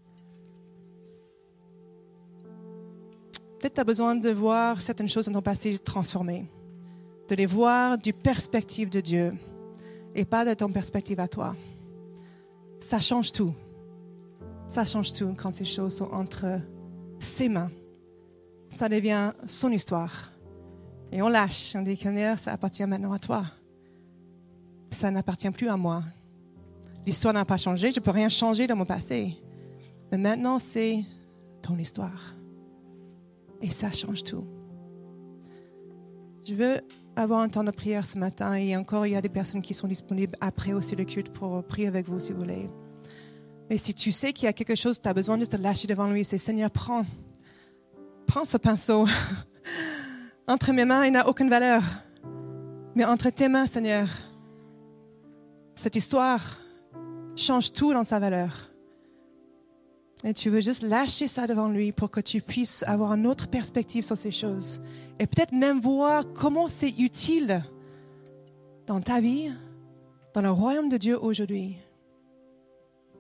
Peut-être tu as besoin de voir certaines choses dans ton passé transformées, de les voir du perspective de Dieu et pas de ton perspective à toi. Ça change tout. Ça change tout quand ces choses sont entre ses mains. Ça devient son histoire. Et on lâche. On dit, Seigneur, ça appartient maintenant à toi. Ça n'appartient plus à moi. L'histoire n'a pas changé. Je ne peux rien changer dans mon passé. Mais maintenant, c'est ton histoire. Et ça change tout. Je veux avoir un temps de prière ce matin. Et encore, il y a des personnes qui sont disponibles après aussi le culte pour prier avec vous si vous voulez. Mais si tu sais qu'il y a quelque chose que tu as besoin juste de lâcher devant lui, c'est Seigneur, prends, prends ce pinceau. Entre mes mains, il n'a aucune valeur. Mais entre tes mains, Seigneur, cette histoire change tout dans sa valeur. Et tu veux juste lâcher ça devant lui pour que tu puisses avoir une autre perspective sur ces choses. Et peut-être même voir comment c'est utile dans ta vie, dans le royaume de Dieu aujourd'hui.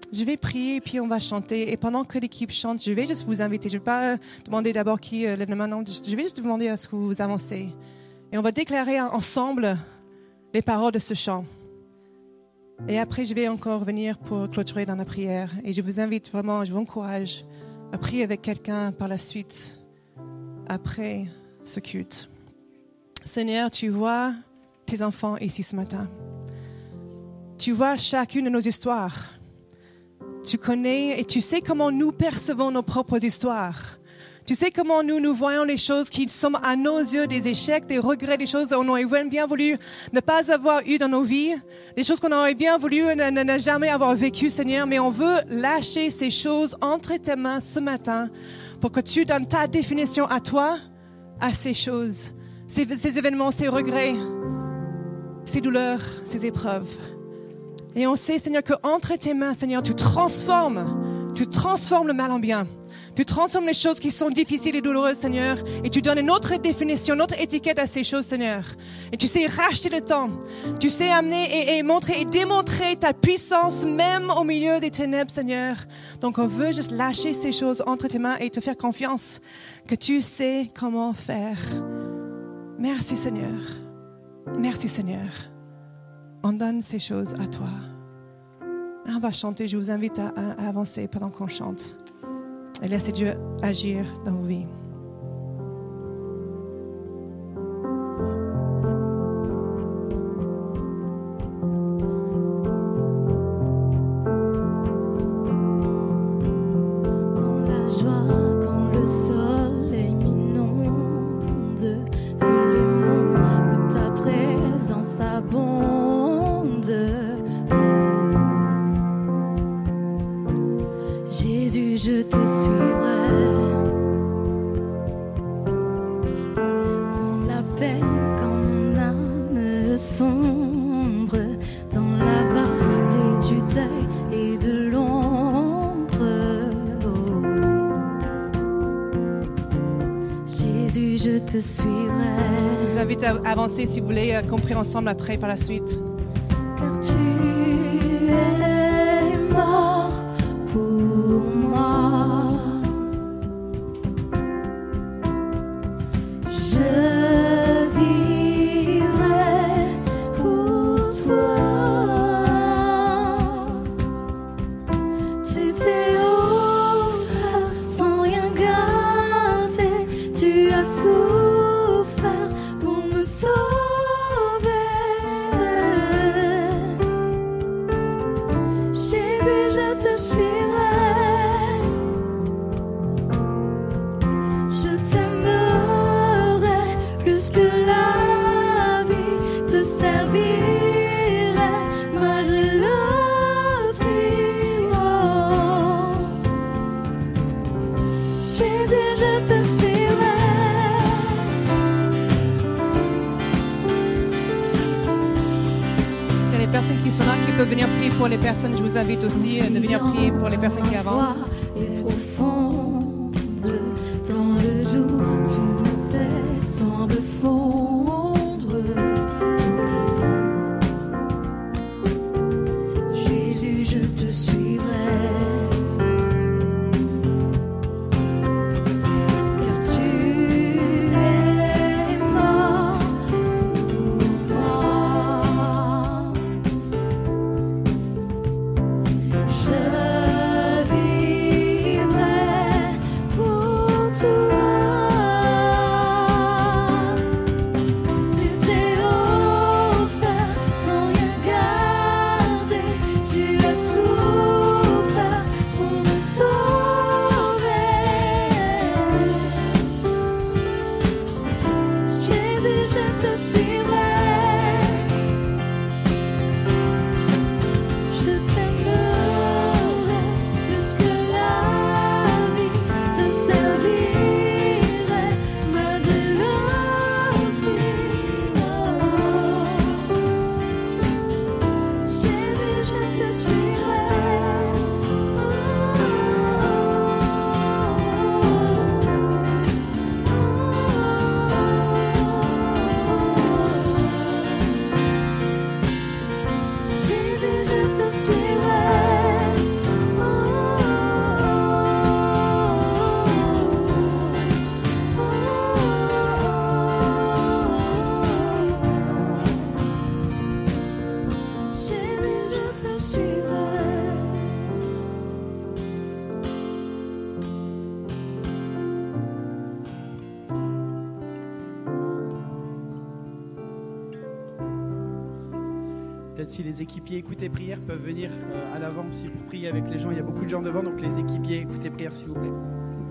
je vais prier et puis on va chanter. Et pendant que l'équipe chante, je vais juste vous inviter. Je ne vais pas demander d'abord qui euh, lève la main. Non, je vais juste vous demander à ce que vous avancez. Et on va déclarer ensemble les paroles de ce chant. Et après, je vais encore venir pour clôturer dans la prière. Et je vous invite vraiment, je vous encourage à prier avec quelqu'un par la suite, après ce culte. Seigneur, tu vois tes enfants ici ce matin. Tu vois chacune de nos histoires. Tu connais et tu sais comment nous percevons nos propres histoires. Tu sais comment nous, nous voyons les choses qui sont à nos yeux des échecs, des regrets, des choses qu'on aurait bien voulu ne pas avoir eues dans nos vies, des choses qu'on aurait bien voulu ne, ne, ne jamais avoir vécues, Seigneur. Mais on veut lâcher ces choses entre tes mains ce matin pour que tu donnes ta définition à toi, à ces choses, ces, ces événements, ces regrets, ces douleurs, ces épreuves. Et on sait, Seigneur, qu'entre tes mains, Seigneur, tu transformes, tu transformes le mal en bien. Tu transformes les choses qui sont difficiles et douloureuses, Seigneur, et tu donnes une autre définition, une autre étiquette à ces choses, Seigneur. Et tu sais racheter le temps. Tu sais amener et, et montrer et démontrer ta puissance même au milieu des ténèbres, Seigneur. Donc on veut juste lâcher ces choses entre tes mains et te faire confiance que tu sais comment faire. Merci, Seigneur. Merci, Seigneur. On donne ces choses à toi. On va chanter. Je vous invite à, à avancer pendant qu'on chante. Et laissez Dieu agir dans vos vies. Dans la joie, quand le soleil m'inonde, sur les monts où ta présence abonde. Jésus, je te suivrai. Dans la peine, quand mon âme sombre, dans la vallée du deuil et de l'ombre. Oh. Jésus, je te suivrai. Je vous invite à avancer si vous voulez, à comprendre ensemble après par la suite. Car tu es mort pour moi. Je vivrai pour toi. Tu t'es offert sans rien garder. Tu as souffert pour me sauver. Jésus, je te suivrai. Je t'aimerai plus que la vie, te servirai malgré le prix. Oh. Jésus, je te suivrai. S'il y a des personnes qui sont là, qui peuvent venir prier pour les personnes, je vous invite aussi de venir prier pour les personnes qui avancent. Et profonde, dans le jour d'une paix semble sombre. Jésus, je te suivrai. Car tu es mort pour moi. Je vivrai peut-être si les équipiers Écoute et Prière peuvent venir euh, à l'avant aussi pour prier avec les gens. Il y a beaucoup de gens devant, donc les équipiers Écoute et Prière, s'il vous plaît.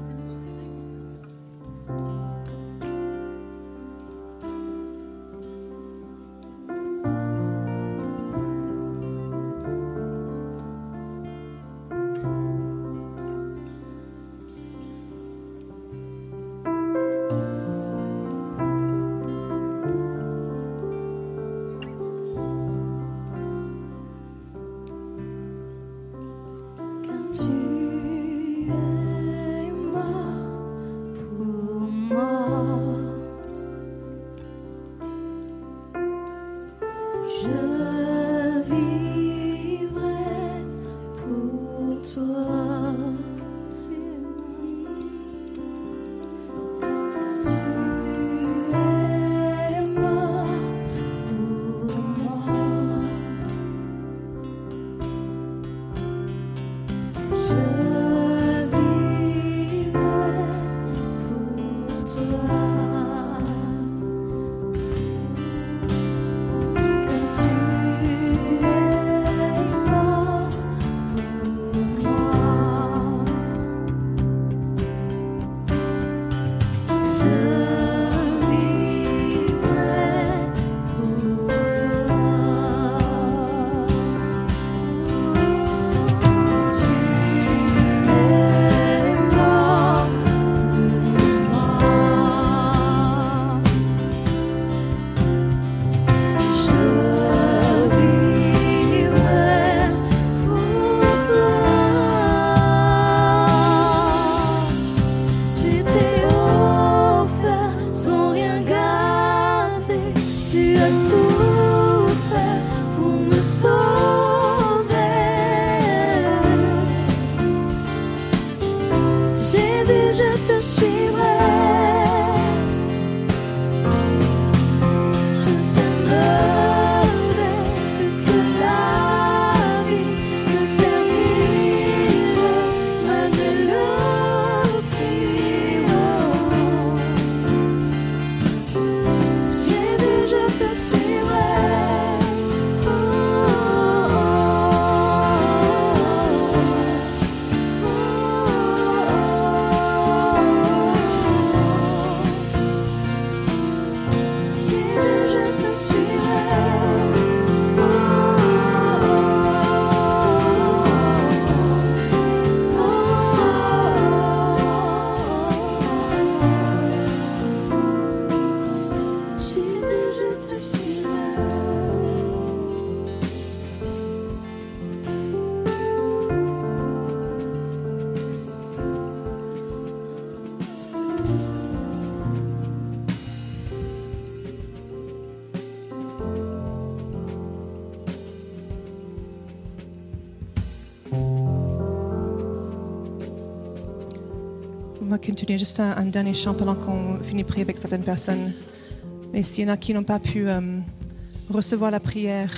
On va continuer juste un, un dernier chant pendant qu'on finit de prier avec certaines personnes. Mais s'il y en a qui n'ont pas pu euh, recevoir la prière,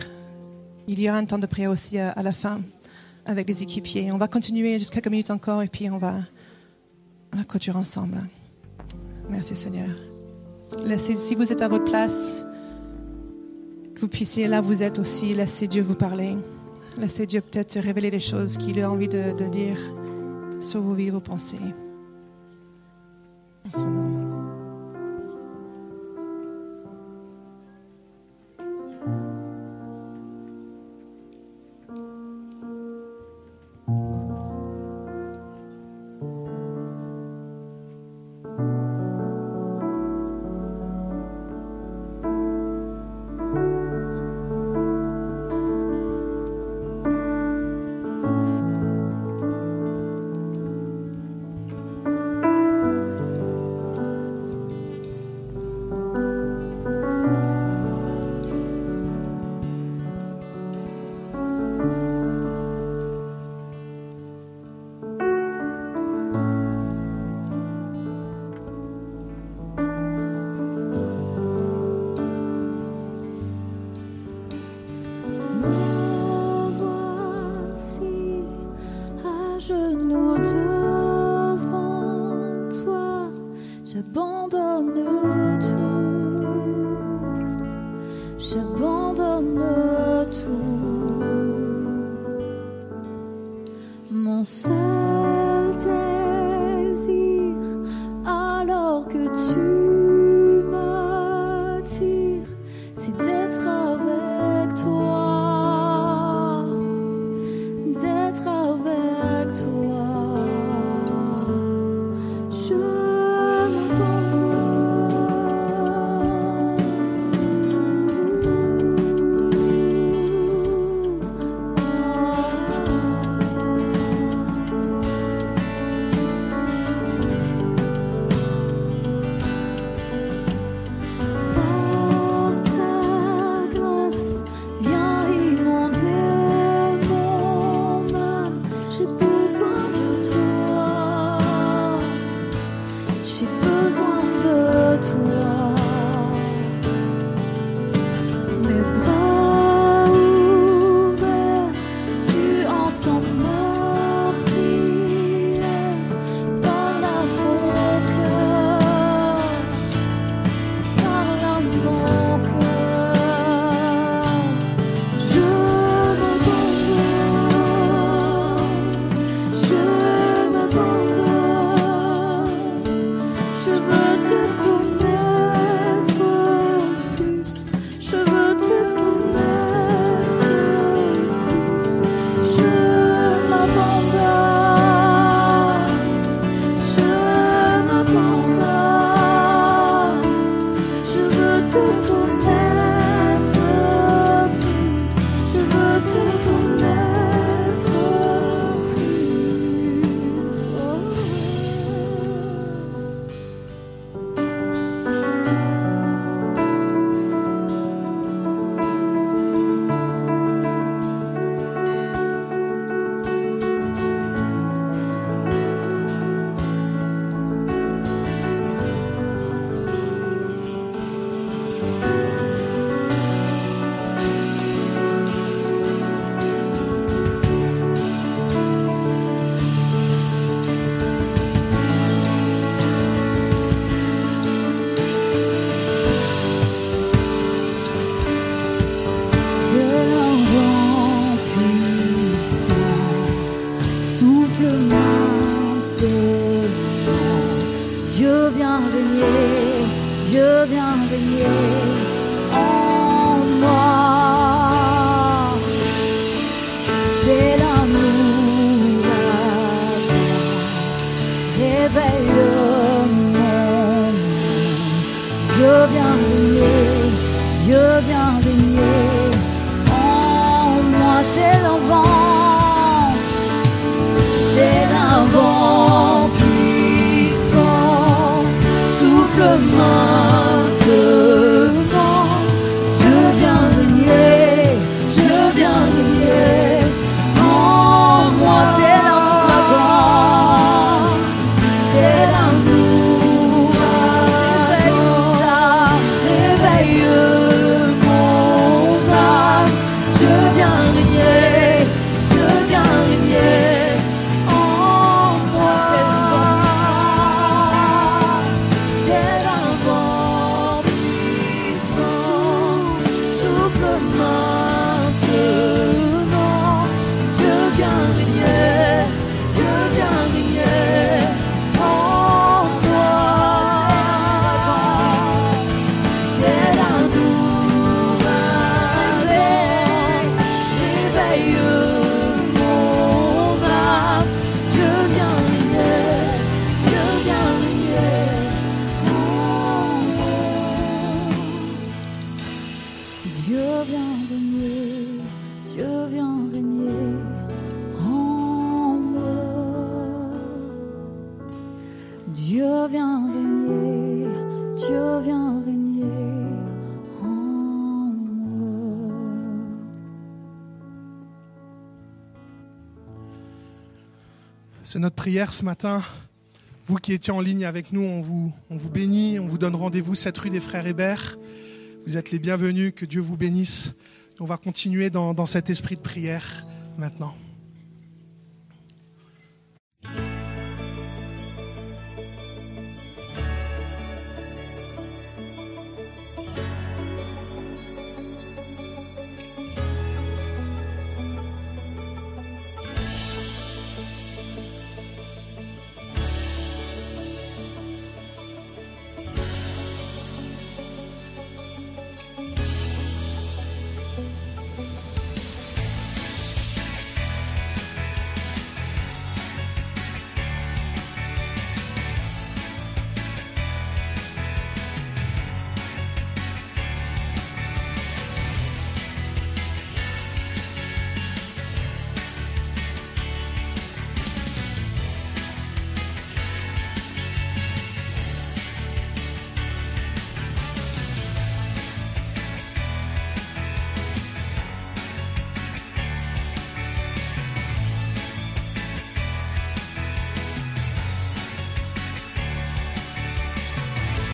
il y aura un temps de prière aussi à, à la fin avec les équipiers. On va continuer juste quelques minutes encore et puis on va, on va clôturer ensemble. Merci Seigneur. Laissez, si vous êtes à votre place, que vous puissiez, là vous êtes aussi, laissez Dieu vous parler. Laissez Dieu peut-être révéler des choses qu'il a envie de, de dire sur vos vies, vos pensées. En son nom. genoux devant toi, j'abandonne tout, j'abandonne tout. mon seul désir, alors que tu m'attires, c'est d'être avec toi, d'être avec toi. Je C'est notre prière ce matin. Vous qui étiez en ligne avec nous, on vous, on vous bénit, on vous donne rendez-vous sept rue des Frères Hébert. Vous êtes les bienvenus, que Dieu vous bénisse. On va continuer dans, dans cet esprit de prière maintenant.